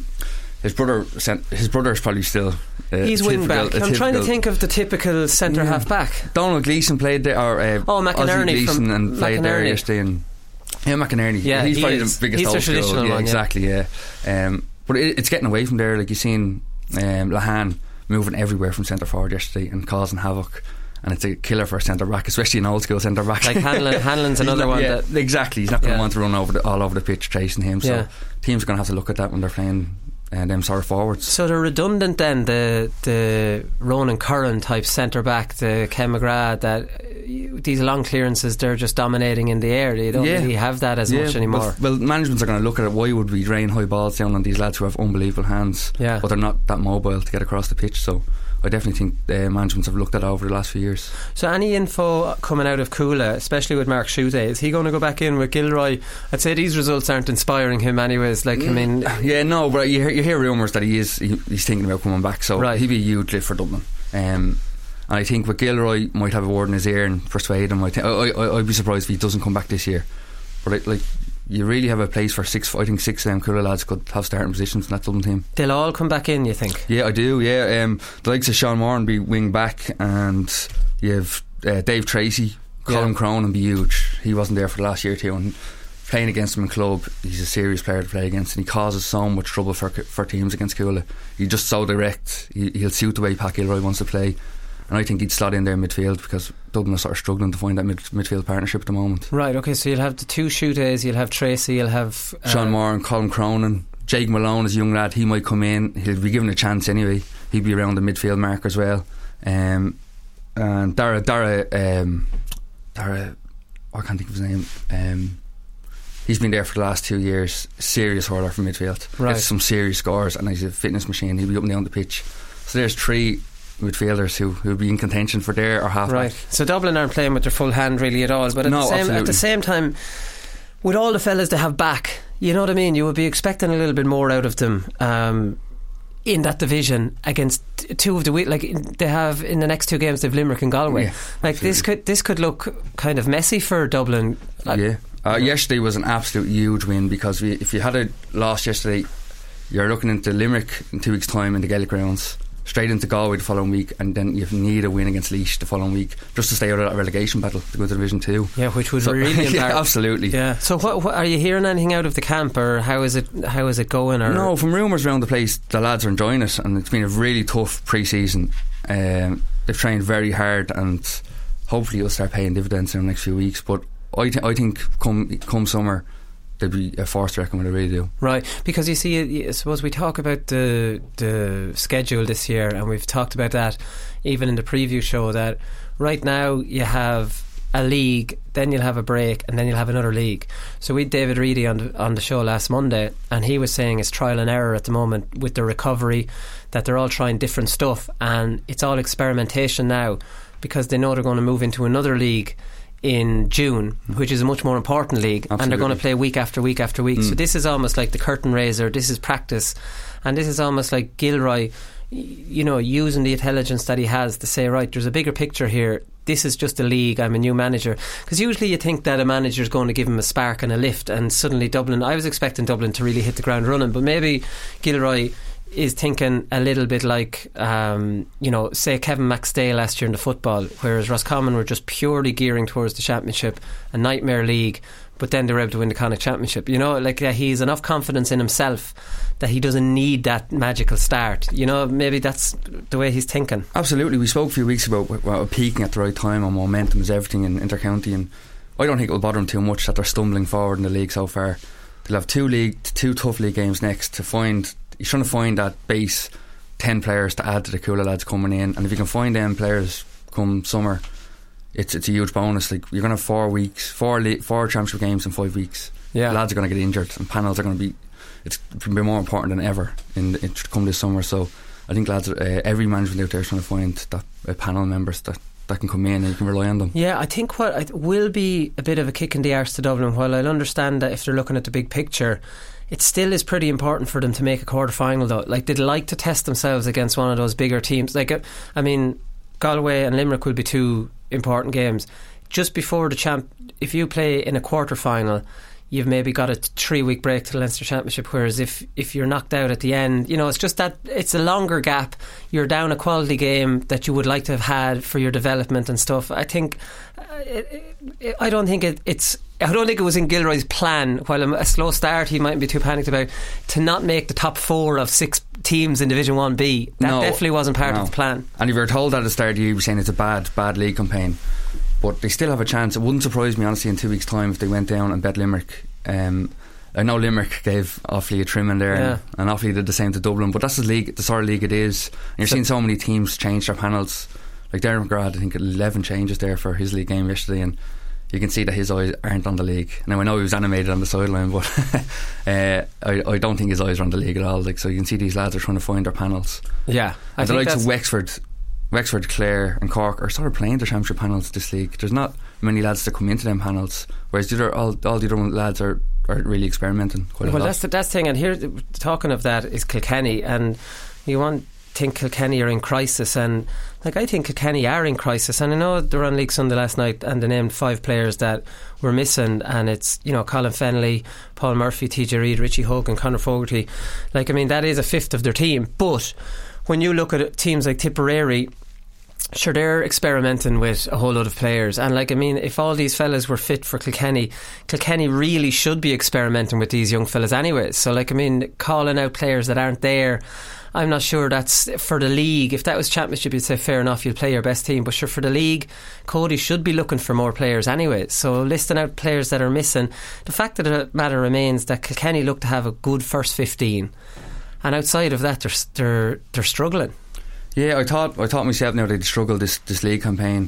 His brother's probably still. He's wing back. I'm trying to think of the typical centre half back. Donald Gleeson played there, or McInerney Gleeson, and played McInerney there yesterday. And McInerney. Yeah, he's probably the biggest. He's the traditional one. Exactly. Yeah. But it's getting away from there. Like, you've seen Lahan moving everywhere from centre forward yesterday and causing havoc. And it's a killer for a centre back, especially an old school centre back. Like Hanlon's another one. Yeah, exactly. He's not going to want to run all over the pitch chasing him. So teams are going to have to look at that when they're playing them sort of forwards. So they're redundant then, the Ronan Curran type centre back, the Ken McGrath, that these long clearances, they're just dominating in the air. They don't really have that as much anymore. Well, managements are going to look at it. Why would we drain high balls down on these lads who have unbelievable hands, but they're not that mobile to get across the pitch? So I definitely think managements have looked at that over the last few years. So any info coming out of Coola, especially with Mark Schutte, is he going to go back in with Gilroy? I'd say these results aren't inspiring him anyways. Like, I mean, but you hear rumours that he's thinking about coming back, so he'd be a huge lift for Dublin. And I think with Gilroy might have a word in his ear and persuade him. I'd be surprised if he doesn't come back this year. But you really have a place for 6. I think 6 of them Coola lads could have starting positions in that Dublin team. They'll all come back in, you think? Yeah, I do. Yeah, the likes of Sean Moran be wing back, and you have Dave Tracy, Colin Cronin be huge. He wasn't there for the last year or two, and playing against him in club, he's a serious player to play against, and he causes so much trouble for teams against Coola. He's just so direct. He'll suit the way Pat Gilroy wants to play. And I think he'd slot in there in midfield, because Dublin are sort of struggling to find that midfield partnership at the moment. Right, okay, so you'll have the 2 Schuttes, you'll have Tracy, you'll have Sean Moore and Colin Cronin. Jake Malone is a young lad, he might come in, he'll be given a chance anyway. He'd be around the midfield mark as well. And Dara, I can't think of his name. He's been there for the last 2 years. Serious hurler from midfield. Right. Gets some serious scores, and he's a fitness machine. He'll be up and down the pitch. So there's 3 midfielders who'll be in contention for there or half right. back. So Dublin aren't playing with their full hand really at all, but at the same time, with all the fellas they have back, you know what I mean, you would be expecting a little bit more out of them in that division against 2 of the like they have in the next 2 games. They've Limerick and Galway. Like absolutely. This could look kind of messy for Dublin. Yesterday was an absolute huge win, because if you had a loss yesterday, you're looking into Limerick in 2 weeks' time in the Gaelic grounds, straight into Galway the following week, and then you need a win against Laois the following week just to stay out of that relegation battle to go to Division 2. Yeah, which would really embarrass. Yeah, absolutely. Yeah. So what are you hearing anything out of the camp, or how is it going? Or? No, from rumours around the place, the lads are enjoying it, and it's been a really tough pre-season. They've trained very hard, and hopefully it'll start paying dividends in the next few weeks. But I think come summer, they'd be a force to reckon with, I really do. Right, because you see, I suppose we talk about the schedule this year, and we've talked about that even in the preview show, that right now you have a league, then you'll have a break, and then you'll have another league. So we had David Reedy on the show last Monday, and he was saying it's trial and error at the moment with the recovery, that they're all trying different stuff, and it's all experimentation now, because they know they're going to move into another league in June, which is a much more important league. Absolutely. And they're going to play week after week after week. So this is almost like the curtain raiser, this is practice, and this is almost like Gilroy, using the intelligence that he has to say, right, there's a bigger picture here, this is just a league, I'm a new manager. Because usually you think that a manager's going to give him a spark and a lift, and suddenly Dublin, I was expecting Dublin to really hit the ground running, but maybe Gilroy is thinking a little bit like say Kevin McStay last year in the football, whereas Roscommon were just purely gearing towards the championship, a nightmare league, but then they were able to win the Connacht Championship. He's enough confidence in himself that he doesn't need that magical start. Maybe that's the way he's thinking. Absolutely. We spoke a few weeks about peaking at the right time, and momentum is everything in inter-county, and I don't think it will bother them too much that they're stumbling forward in the league so far. They'll have two tough league games next to find. You're trying to find that base 10 players to add to the cooler lads coming in, and if you can find them players come summer, it's a huge bonus. Like, you're going to have 4 championship games in 5 weeks. Yeah. Lads are going to get injured, and panels are going to be, it's going to be more important than ever come this summer. So I think lads, every management out there is trying to find that panel members that can come in and you can rely on them. Yeah, I think what will be a bit of a kick in the arse to Dublin, while I'll understand that if they're looking at the big picture, it still is pretty important for them to make a quarter final though. Like, they'd like to test themselves against one of those bigger teams. Like, I mean, Galway and Limerick will be 2 important games. Just before the if you play in a quarter final, you've maybe got a 3-week break to the Leinster Championship, whereas if you're knocked out at the end, it's just that it's a longer gap. You're down a quality game that you would like to have had for your development and stuff. I think I don't think it was in Gilroy's plan, while a slow start he mightn't be too panicked about, to not make the top 4 of 6 teams in Division 1B. That definitely wasn't part of the plan. And if you were told that at the start, you were saying it's a bad league campaign, but they still have a chance. It wouldn't surprise me honestly in 2 weeks' time if they went down and bet Limerick. I know Limerick gave Offaly a trim in there, and Offaly did the same to Dublin, but that's the sort of league it is. And you're seeing so many teams change their panels. Like Darren McGrath, I think 11 changes there for his league game yesterday, and you can see that his eyes aren't on the league. Now I know he was animated on the sideline, but I don't think his eyes are on the league at all. Like, so you can see these lads are trying to find their panels. Yeah, and the likes of Wexford, Clare and Cork are sort of playing their championship panels this league. There's not many lads that come into them panels, whereas all the other lads are really experimenting quite a lot. Well, that's the thing. And here, talking of that, is Kilkenny, and you think Kilkenny are in crisis, and like, I think Kilkenny are in crisis. And I know they were on League Sunday last night and they named 5 players that were missing, and it's Colin Fennelly, Paul Murphy, TJ Reid, Richie Hogan, Conor Fogarty. Like, I mean, that is a fifth of their team. But when you look at teams like Tipperary, sure, they're experimenting with a whole lot of players, and like, I mean, if all these fellas were fit for Kilkenny really should be experimenting with these young fellas anyways. So like, I mean, calling out players that aren't there, I'm not sure that's for the league. If that was championship, you'd say fair enough, you'll play your best team, but sure, for the league, Cody should be looking for more players anyway. So listing out players that are missing, the fact of the matter remains that Kilkenny look to have a good first 15, and outside of that they're struggling. Yeah, I thought myself now they'd struggle this league campaign.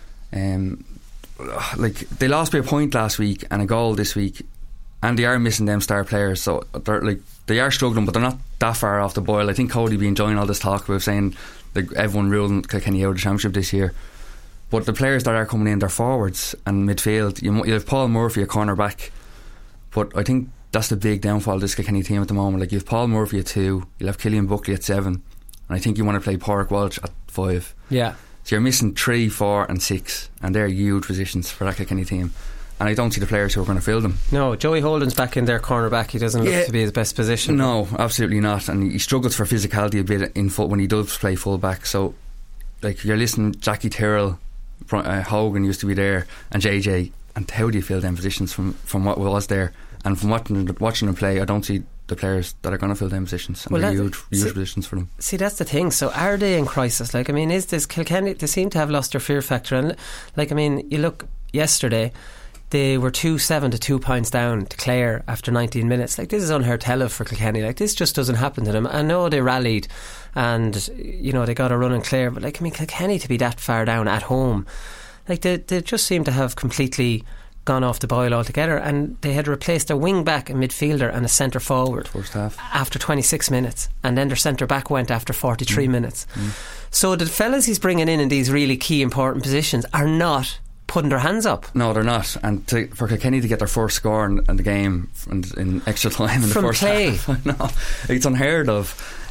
Like, they lost by a point last week and a goal this week, and they are missing them star players, so they are struggling, but they're not that far off the boil. I think Cody be enjoying all this talk about saying like everyone ruling Kilkenny out of the championship this year. But the players that are coming in, they're forwards and midfield. You have Paul Murphy, a corner back, but I think that's the big downfall of this Kilkenny team at the moment. Like, you have Paul Murphy at 2, you'll have Killian Buckley at 7, and I think you want to play Pádraig Walsh at 5. Yeah. So you're missing 3, 4 and 6, and they're huge positions for that Kilkenny team. and I don't see the players who are going to fill them. No, Joey Holden's back in their cornerback. He doesn't look to be his best position. No, absolutely not, and he struggles for physicality a bit in when he does play full back. So, like, you're listening, Jackie Tyrrell, Hogan used to be there, and JJ, and how do you fill them positions from what was there? And from watching them play, I don't see the players that are going to fill them positions, and they're huge positions for them. See, that's the thing. So are they in crisis? Like, I mean, is this Kilkenny? They seem to have lost their fear factor, and like, I mean, you look yesterday, they were 2-7 to 2 points down to Clare after 19 minutes. Like, this is unheard of for Kilkenny. Like, this just doesn't happen to them. I know they rallied and, you know, they got a run in Clare, but like, I mean, Kilkenny to be that far down at home, like, they just seem to have completely gone off the boil altogether, and they had replaced a wing back, a midfielder and a centre forward first half after 26 minutes, and then their centre back went after 43 minutes. So the fellas he's bringing in these really key important positions are not putting their hands up. No, they're not. And for Kilkenny to get their first score in the game in extra time in the first half, no, it's unheard of.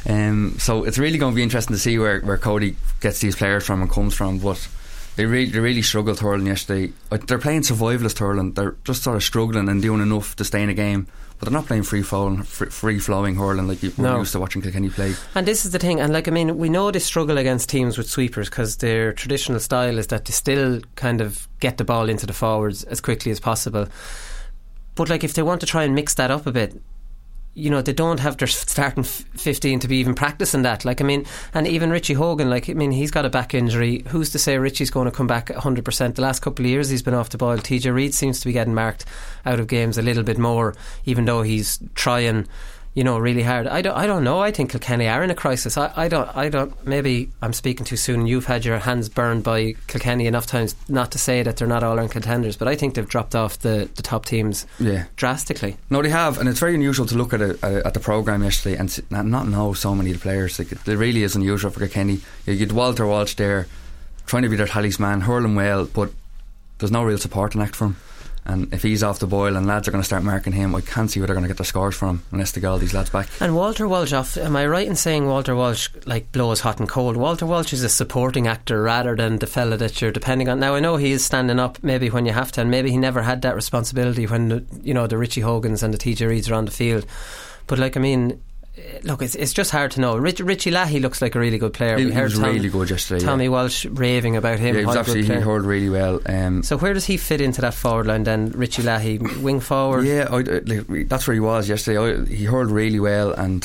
So it's really going to be interesting to see where Cody gets these players from and comes from. But they really struggled hurling yesterday. They're playing survivalist hurling. They're just sort of struggling and doing enough to stay in a game, but they're not playing free flowing hurling like we're used to watching Kilkenny play. And this is the thing, and like, I mean, we know they struggle against teams with sweepers because their traditional style is that they still kind of get the ball into the forwards as quickly as possible. But like, if they want to try and mix that up a bit, you know, they don't have their starting 15 to be even practicing that. Like, I mean, and even Richie Hogan, like, I mean, he's got a back injury. Who's to say Richie's going to come back 100%? The last couple of years he's been off the boil. TJ Reid seems to be getting marked out of games a little bit more, even though he's trying, you know, really hard. I don't know. I think Kilkenny are in a crisis. I don't. Maybe I'm speaking too soon. You've had your hands burned by Kilkenny enough times not to say that they're not all-round contenders, but I think they've dropped off the top teams drastically. No, they have, and it's very unusual to look at the programme yesterday and not know so many of the players. Like, it really is unusual for Kilkenny. You had Walter Walsh there trying to be their talisman, hurling well, but there's no real supporting act for him. And if he's off the boil and lads are going to start marking him, I can't see where they're going to get their scores from unless they get all these lads back. And Walter Walsh off, am I right in saying Walter Walsh like blows hot and cold? Walter Walsh is a supporting actor rather than the fella that you're depending on. Now I know he is standing up maybe when you have to, and maybe he never had that responsibility when the Richie Hogans and the TJ Reeds are on the field. But like, I mean, look, it's just hard to know. Richie Lahey looks like a really good player. He was really good yesterday. Tommy Walsh raving about him. He hurled really well. So where does he fit into that forward line then? Richie Lahey, wing forward? Yeah, that's where he was yesterday. He hurled really well, and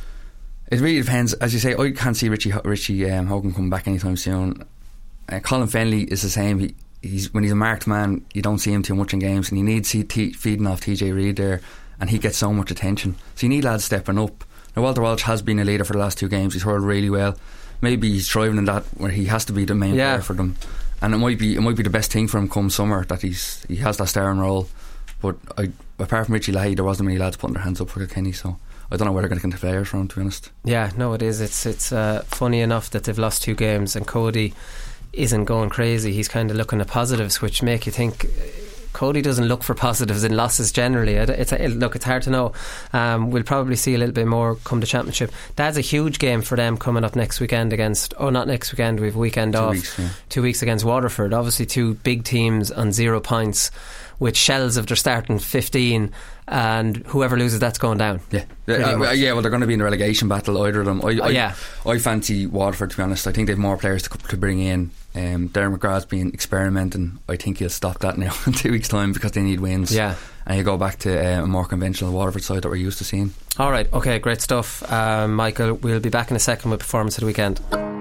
it really depends. As you say, I can't see Richie Hogan coming back anytime soon. Colin Fennelly is the same. When he's a marked man, you don't see him too much in games, and he needs feeding off TJ Reid there, and he gets so much attention. So you need lads stepping up. Now, Walter Walsh has been a leader for the last 2 games. He's hurled really well. Maybe he's thriving in that where he has to be the main player for them, and it might be the best thing for him come summer that he has that starring role. But apart from Richie Lahey, there wasn't many lads putting their hands up for Kilkenny, so I don't know where they're going to get the players from, to be honest. Yeah, no, it is. It's funny enough that they've lost 2 games and Cody isn't going crazy. He's kind of looking at positives, which make you think Cody doesn't look for positives in losses generally. It's hard to know. We'll probably see a little bit more come the championship. That's a huge game for them coming up next weekend not next weekend, we have a weekend off. 2 weeks against Waterford. Obviously 2 big teams on 0 points with shells of their starting 15, and whoever loses, that's going down. Well, they're going to be in a relegation battle, either of them. I fancy Waterford, to be honest. I think they have more players to bring in. Darren McGrath's been experimenting. I think he'll stop that now in 2 weeks' time because they need wins. And he'll go back to a more conventional Waterford side that we're used to seeing. Alright, okay, great stuff. Michael, we'll be back in a second with performance of the weekend.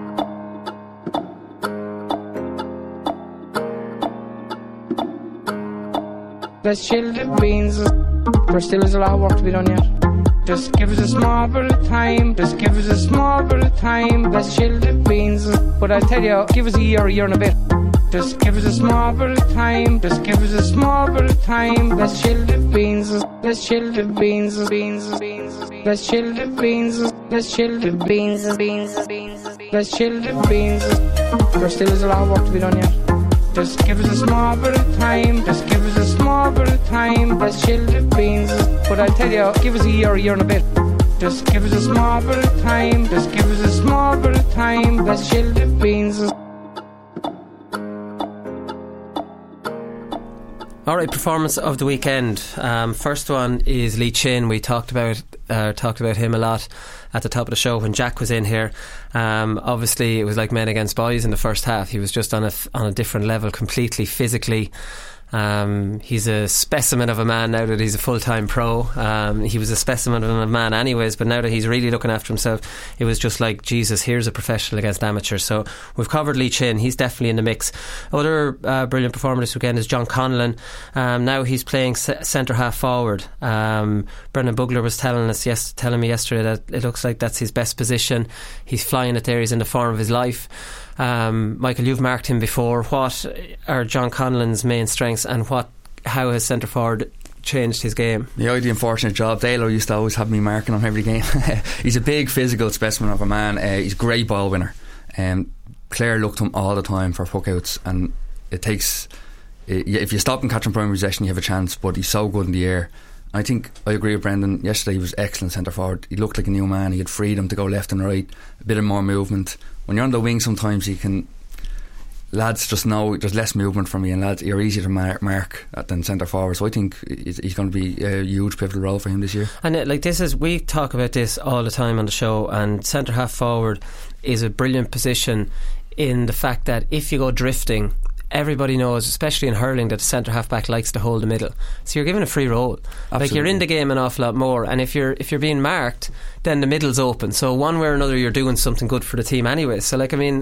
Let's chill the beans. There still is a lot of work to be done yet. Just give us a small bit of time. Just give us a small bit of time. Let's chill the beans. But I tell you, give us a year and a bit. Just give us a small bit of time. Just give us a small bit of time. Let's chill the beans. Let's chill the beans. Let's chill the beans. Let's chill the beans. Let's chill the beans. There still is a lot of work to be done yet. Just give us a small bit of time. Just give us a small bit of time. Let's chill the beans. But I tell you, give us a year and a bit. Just give us a small bit of time. Just give us a small bit of time. Let's chill the beans. Alright, performance of the weekend. First one is Lee Chin. We talked about him a lot at the top of the show when Jack was in here. Obviously it was like men against boys in the first half. He was just on a different level completely physically. He's a specimen of a man now that he's a full-time pro. He was a specimen of a man anyways, but now that he's really looking after himself, it was just like, Jesus, here's a professional against amateur. So we've covered Lee Chin. He's definitely in the mix. Other brilliant performer this weekend is John Conlon. Now he's playing centre half forward. Brendan Bugler was telling me yesterday that it looks like that's his best position. He's flying it there. He's in the form of his life. Michael, you've marked him before. What are John Conlon's main strengths, and how has centre forward changed his game? Yeah, I had the unfortunate job. Dalo used to always have me marking on every game. He's a big physical specimen of a man. He's a great ball winner. Clare looked to him all the time for puckouts, and it takes, if you stop and catch him primary possession, you have a chance, but he's so good in the air. I think I agree with Brendan. Yesterday he was excellent centre forward. He looked like a new man. He had freedom to go left and right, a bit of more movement. When you're on the wing, sometimes lads just know there's less movement from you, and lads, you're easier to mark than centre forward. So I think he's going to be a huge pivotal role for him this year. And we talk about this all the time on the show, and centre half forward is a brilliant position in the fact that if you go drifting, everybody knows, especially in hurling, that the centre half back likes to hold the middle. So you're given a free role. Absolutely. Like, you're in the game an awful lot more, and if you're being marked, then the middle's open. So one way or another, you're doing something good for the team anyway. So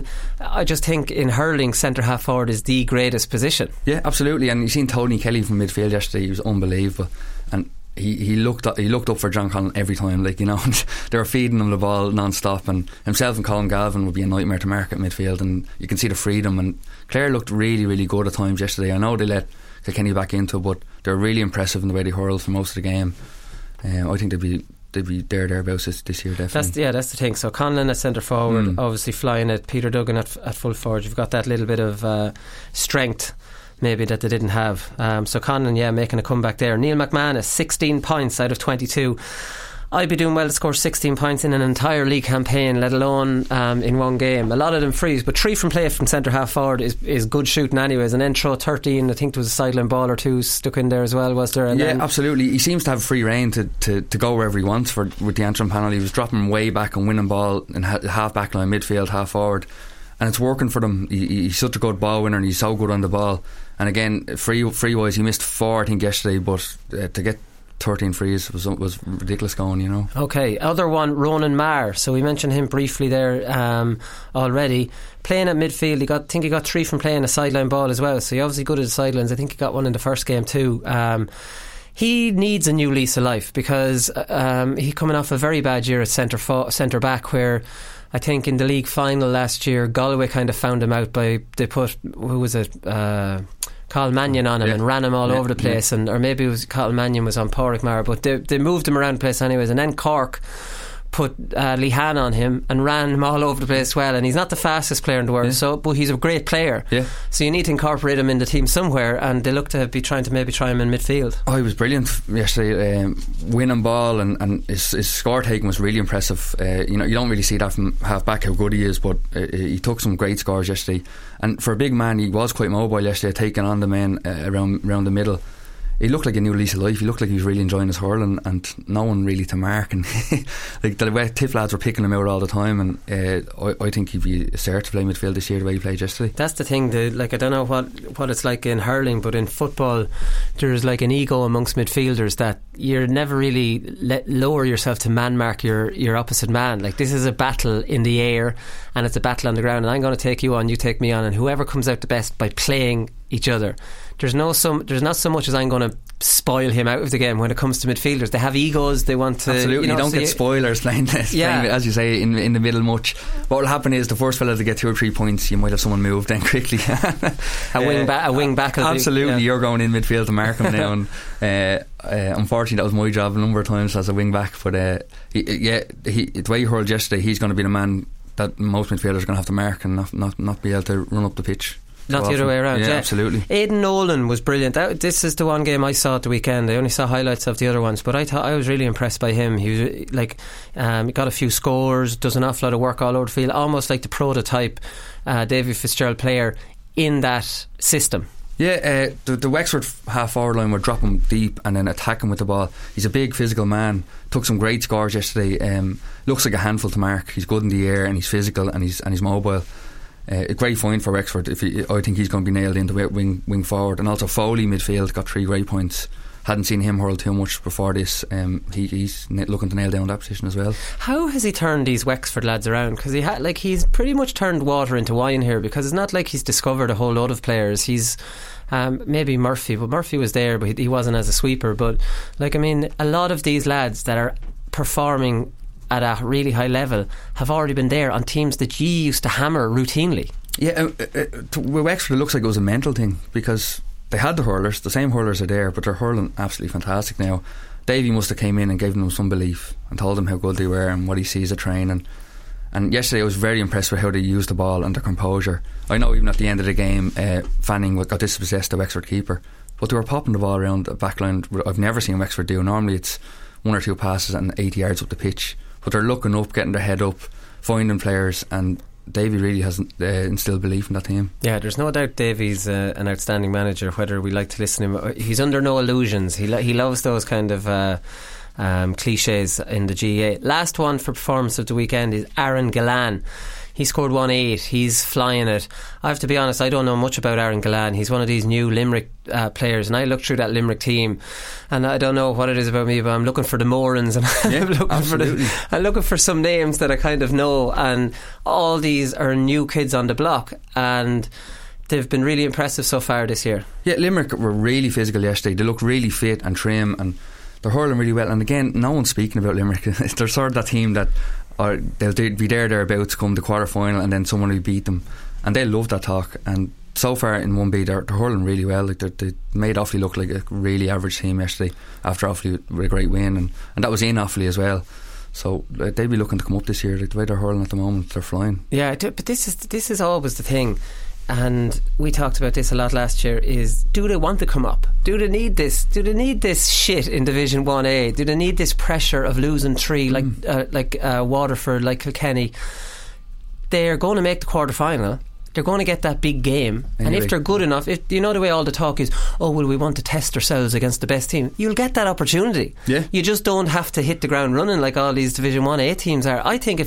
I just think in hurling, centre half forward is the greatest position. Yeah, absolutely. And you've seen Tony Kelly from midfield yesterday. He was unbelievable, and he looked up for John Conlon every time. They were feeding him the ball non-stop, and himself and Colin Galvin would be a nightmare to mark at midfield, and you can see the freedom. And Clare looked really, really good at times yesterday. I know they let Kilkenny back into it, but they're really impressive in the way they hurled for most of the game. I think they'd be thereabouts this year, definitely. That's the thing. So Conlon at centre forward, obviously flying it. Peter Duggan at full forward. You've got that little bit of strength maybe that they didn't have. So Conlon, making a comeback there. Neil McManus, 16 points out of 22. I'd be doing well to score 16 points in an entire league campaign, let alone in one game. A lot of them frees, but 3 from play from centre half forward is good shooting anyways. And then throw 13, I think there was a sideline ball or two stuck in there as well, was there? And absolutely. He seems to have free rein to go wherever he wants with the Antrim panel. He was dropping way back and winning ball in half back line, midfield, half forward, and it's working for them. He's such a good ball winner, and he's so good on the ball. And again, free wise, he missed 4 I think yesterday, but to get 13 frees was ridiculous going, Okay, other one, Ronan Marr. So we mentioned him briefly there already. Playing at midfield, I think he got 3 from playing a sideline ball as well. So he's obviously good at the sidelines. I think he got 1 in the first game too. He needs a new lease of life, because he's coming off a very bad year at centre back, where I think in the league final last year, Galway kind of found him out they put, who was it, Carl Mannion on him and ran him all over the place, or maybe it was Carl Mannion was on Pádraig Maher, but they moved him around the place anyways. And then Cork put Lehan on him and ran him all over the place well, and he's not the fastest player in the world, but he's a great player, so you need to incorporate him in the team somewhere, and they look to be trying to maybe try him in midfield. He was brilliant yesterday, winning ball, and his score taking was really impressive. You don't really see that from half back, how good he is, but he took some great scores yesterday, and for a big man he was quite mobile yesterday, taking on the men around the middle. He looked like a new lease of life. He looked like he was really enjoying his hurling, and no one really to mark. And like the way Tiff lads were picking him out all the time, and I think he'd be certain to play midfield this year the way he played yesterday. That's the thing. I don't know what it's like in hurling, but in football, there's like an ego amongst midfielders that you're never really lower yourself to man mark your opposite man. Like, this is a battle in the air, and it's a battle on the ground, and I'm going to take you on, you take me on, and whoever comes out the best by playing each other. There's not so much as I'm going to spoil him out of the game when it comes to midfielders. They have egos, they want to... Absolutely, you don't get spoilers playing, as you say, in the middle much. What will happen is the first fella to get 2 or 3 points, you might have someone moved then quickly. a wing back. Absolutely, you're going in midfield to mark him now. And unfortunately, that was my job a number of times as a wing back. But the way he hurled yesterday, he's going to be the man that most midfielders are going to have to mark and not be able to run up the pitch. Not the other way around. Yeah, absolutely. Aidan Nolan was brilliant. This is the one game I saw at the weekend. I only saw highlights of the other ones, but I was really impressed by him. He was he got a few scores, does an awful lot of work all over the field, almost like the prototype David Fitzgerald player in that system. Yeah, the Wexford half forward line were dropping deep and then attacking with the ball. He's a big physical man. Took some great scores yesterday. Looks like a handful to mark. He's good in the air and he's physical and he's mobile. A great find for Wexford. I think he's going to be nailed into wing forward. And also Foley midfield got 3 great points. Hadn't seen him hurl too much before this. He's looking to nail down that position as well. How has he turned these Wexford lads around? Because he's pretty much turned water into wine here, because it's not like he's discovered a whole lot of players. He's maybe Murphy, but Murphy was there, but he wasn't as a sweeper. But a lot of these lads that are performing at a really high level have already been there on teams that you used to hammer routinely. Yeah, with Wexford it looks like it was a mental thing, because they had the hurlers, the same hurlers are there, but they're hurling absolutely fantastic now. Davey must have came in and gave them some belief and told them how good they were and what he sees at training. And yesterday I was very impressed with how they used the ball and their composure. I know even at the end of the game Fanning got dispossessed the Wexford keeper, but they were popping the ball around the back line. I've never seen Wexford do. Normally it's 1 or 2 passes and 80 yards up the pitch, but they're looking up, getting their head up, finding players, and Davey really has instilled belief in that team. Yeah, there's no doubt Davey's an outstanding manager, whether we like to listen to him. He's under no illusions. He loves those kind of cliches in the GA. Last one for performance of the weekend is Aaron Gillane. He scored 1-8. He's flying it. I have to be honest, I don't know much about Aaron Gillane. He's one of these new Limerick players, and I looked through that Limerick team and I don't know what it is about me, but I'm looking for the Morans and I'm looking for some names that I kind of know, and all these are new kids on the block, and they've been really impressive so far this year. Yeah, Limerick were really physical yesterday. They look really fit and trim, and they're hurling really well. And again, no one's speaking about Limerick. They're sort of that team that they'll be thereabouts come the quarter final, and then someone will beat them, and they love that talk. And so far in 1B they're hurling really well. They made Offaly look like a really average team yesterday after Offaly with a great win, and that was in Offaly as well. So they'll be looking to come up this year. The way they're hurling at the moment, they're flying. Yeah, but this is always the thing, and we talked about this a lot last year, is do they want to come up? Do they need this? Do they need this shit in Division 1A? Do they need this pressure of losing 3 like Waterford, like Kilkenny? They're going to make the quarter final. They're going to get that big game, anyway. And if they're good enough, if you know the way all the talk is, oh well, we want to test ourselves against the best team, you'll get that opportunity. Yeah. You just don't have to hit the ground running like all these Division 1A teams are. I think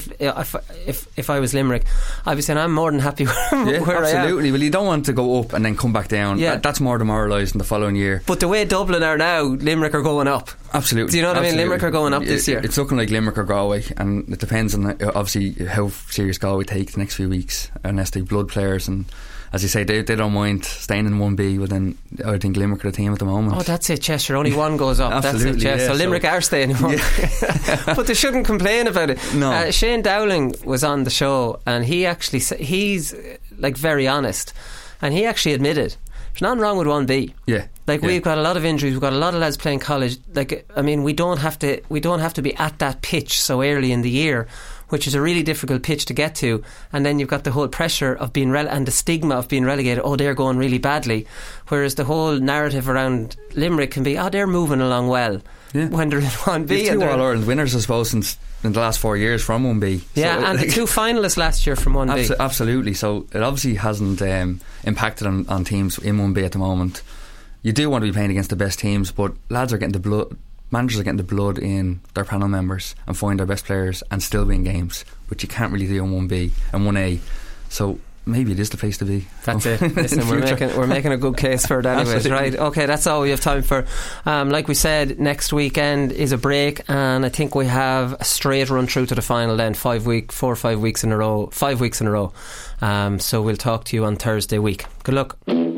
if I was Limerick, I'd be saying I'm more than happy where I am. Absolutely. Well, you don't want to go up and then come back down. Yeah. That's more demoralising the following year. But the way Dublin are now, Limerick are going up. Absolutely. Do you know what I mean? Limerick are going up this year. It's looking like Limerick or Galway, and it depends on obviously how serious Galway take the next few weeks, unless they blood players, and as you say, they don't mind staying in 1B, but then I think Limerick are the team at the moment. Oh, that's it, Cheshire. Only one goes up. Absolutely, that's it, Cheshire. Yeah, so Limerick are staying in 1B. But they shouldn't complain about it. No. Shane Dowling was on the show, and he actually he's like very honest, and he actually admitted there's nothing wrong with 1B. Yeah. We've got a lot of injuries, we've got a lot of lads playing college. We don't have to be at that pitch so early in the year, which is a really difficult pitch to get to, and then you've got the whole pressure of being and the stigma of being relegated. Oh, they're going really badly, whereas the whole narrative around Limerick can be, oh, they're moving along well. Yeah. When they're in 1B. There's 2 All-Ireland winners, I suppose, in the last 4 years from 1B. Yeah, so, and the 2 finalists last year from 1B. Absolutely. So it obviously hasn't impacted on teams in 1B at the moment. You do want to be playing against the best teams, but lads are getting the blood. Managers are getting the blood in their panel members and find their best players and still win games, which you can't really do in 1B and 1A. So maybe it is the place to be. That's it. Listen, we're making a good case for it anyways. Right, okay, that's all we have time for. Like we said, next weekend is a break, and I think we have a straight run through to the final then, 4 or 5 weeks in a row. So we'll talk to you on Thursday week. Good luck.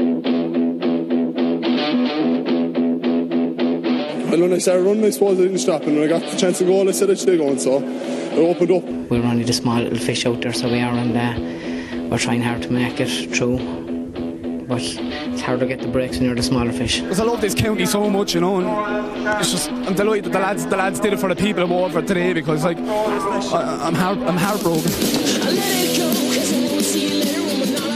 And when I started running, I suppose I didn't stop, and when I got the chance to go, I said I should go, and so I opened up. We're only the small little fish out there, so we are, and we're trying hard to make it through, but it's hard to get the breaks when you're the smaller fish. Because I love this county so much, you know, and it's just, I'm delighted that the lads did it for the people of Waterford today, because like I'm heartbroken. I let it go, 'cause I won't see you later when we're not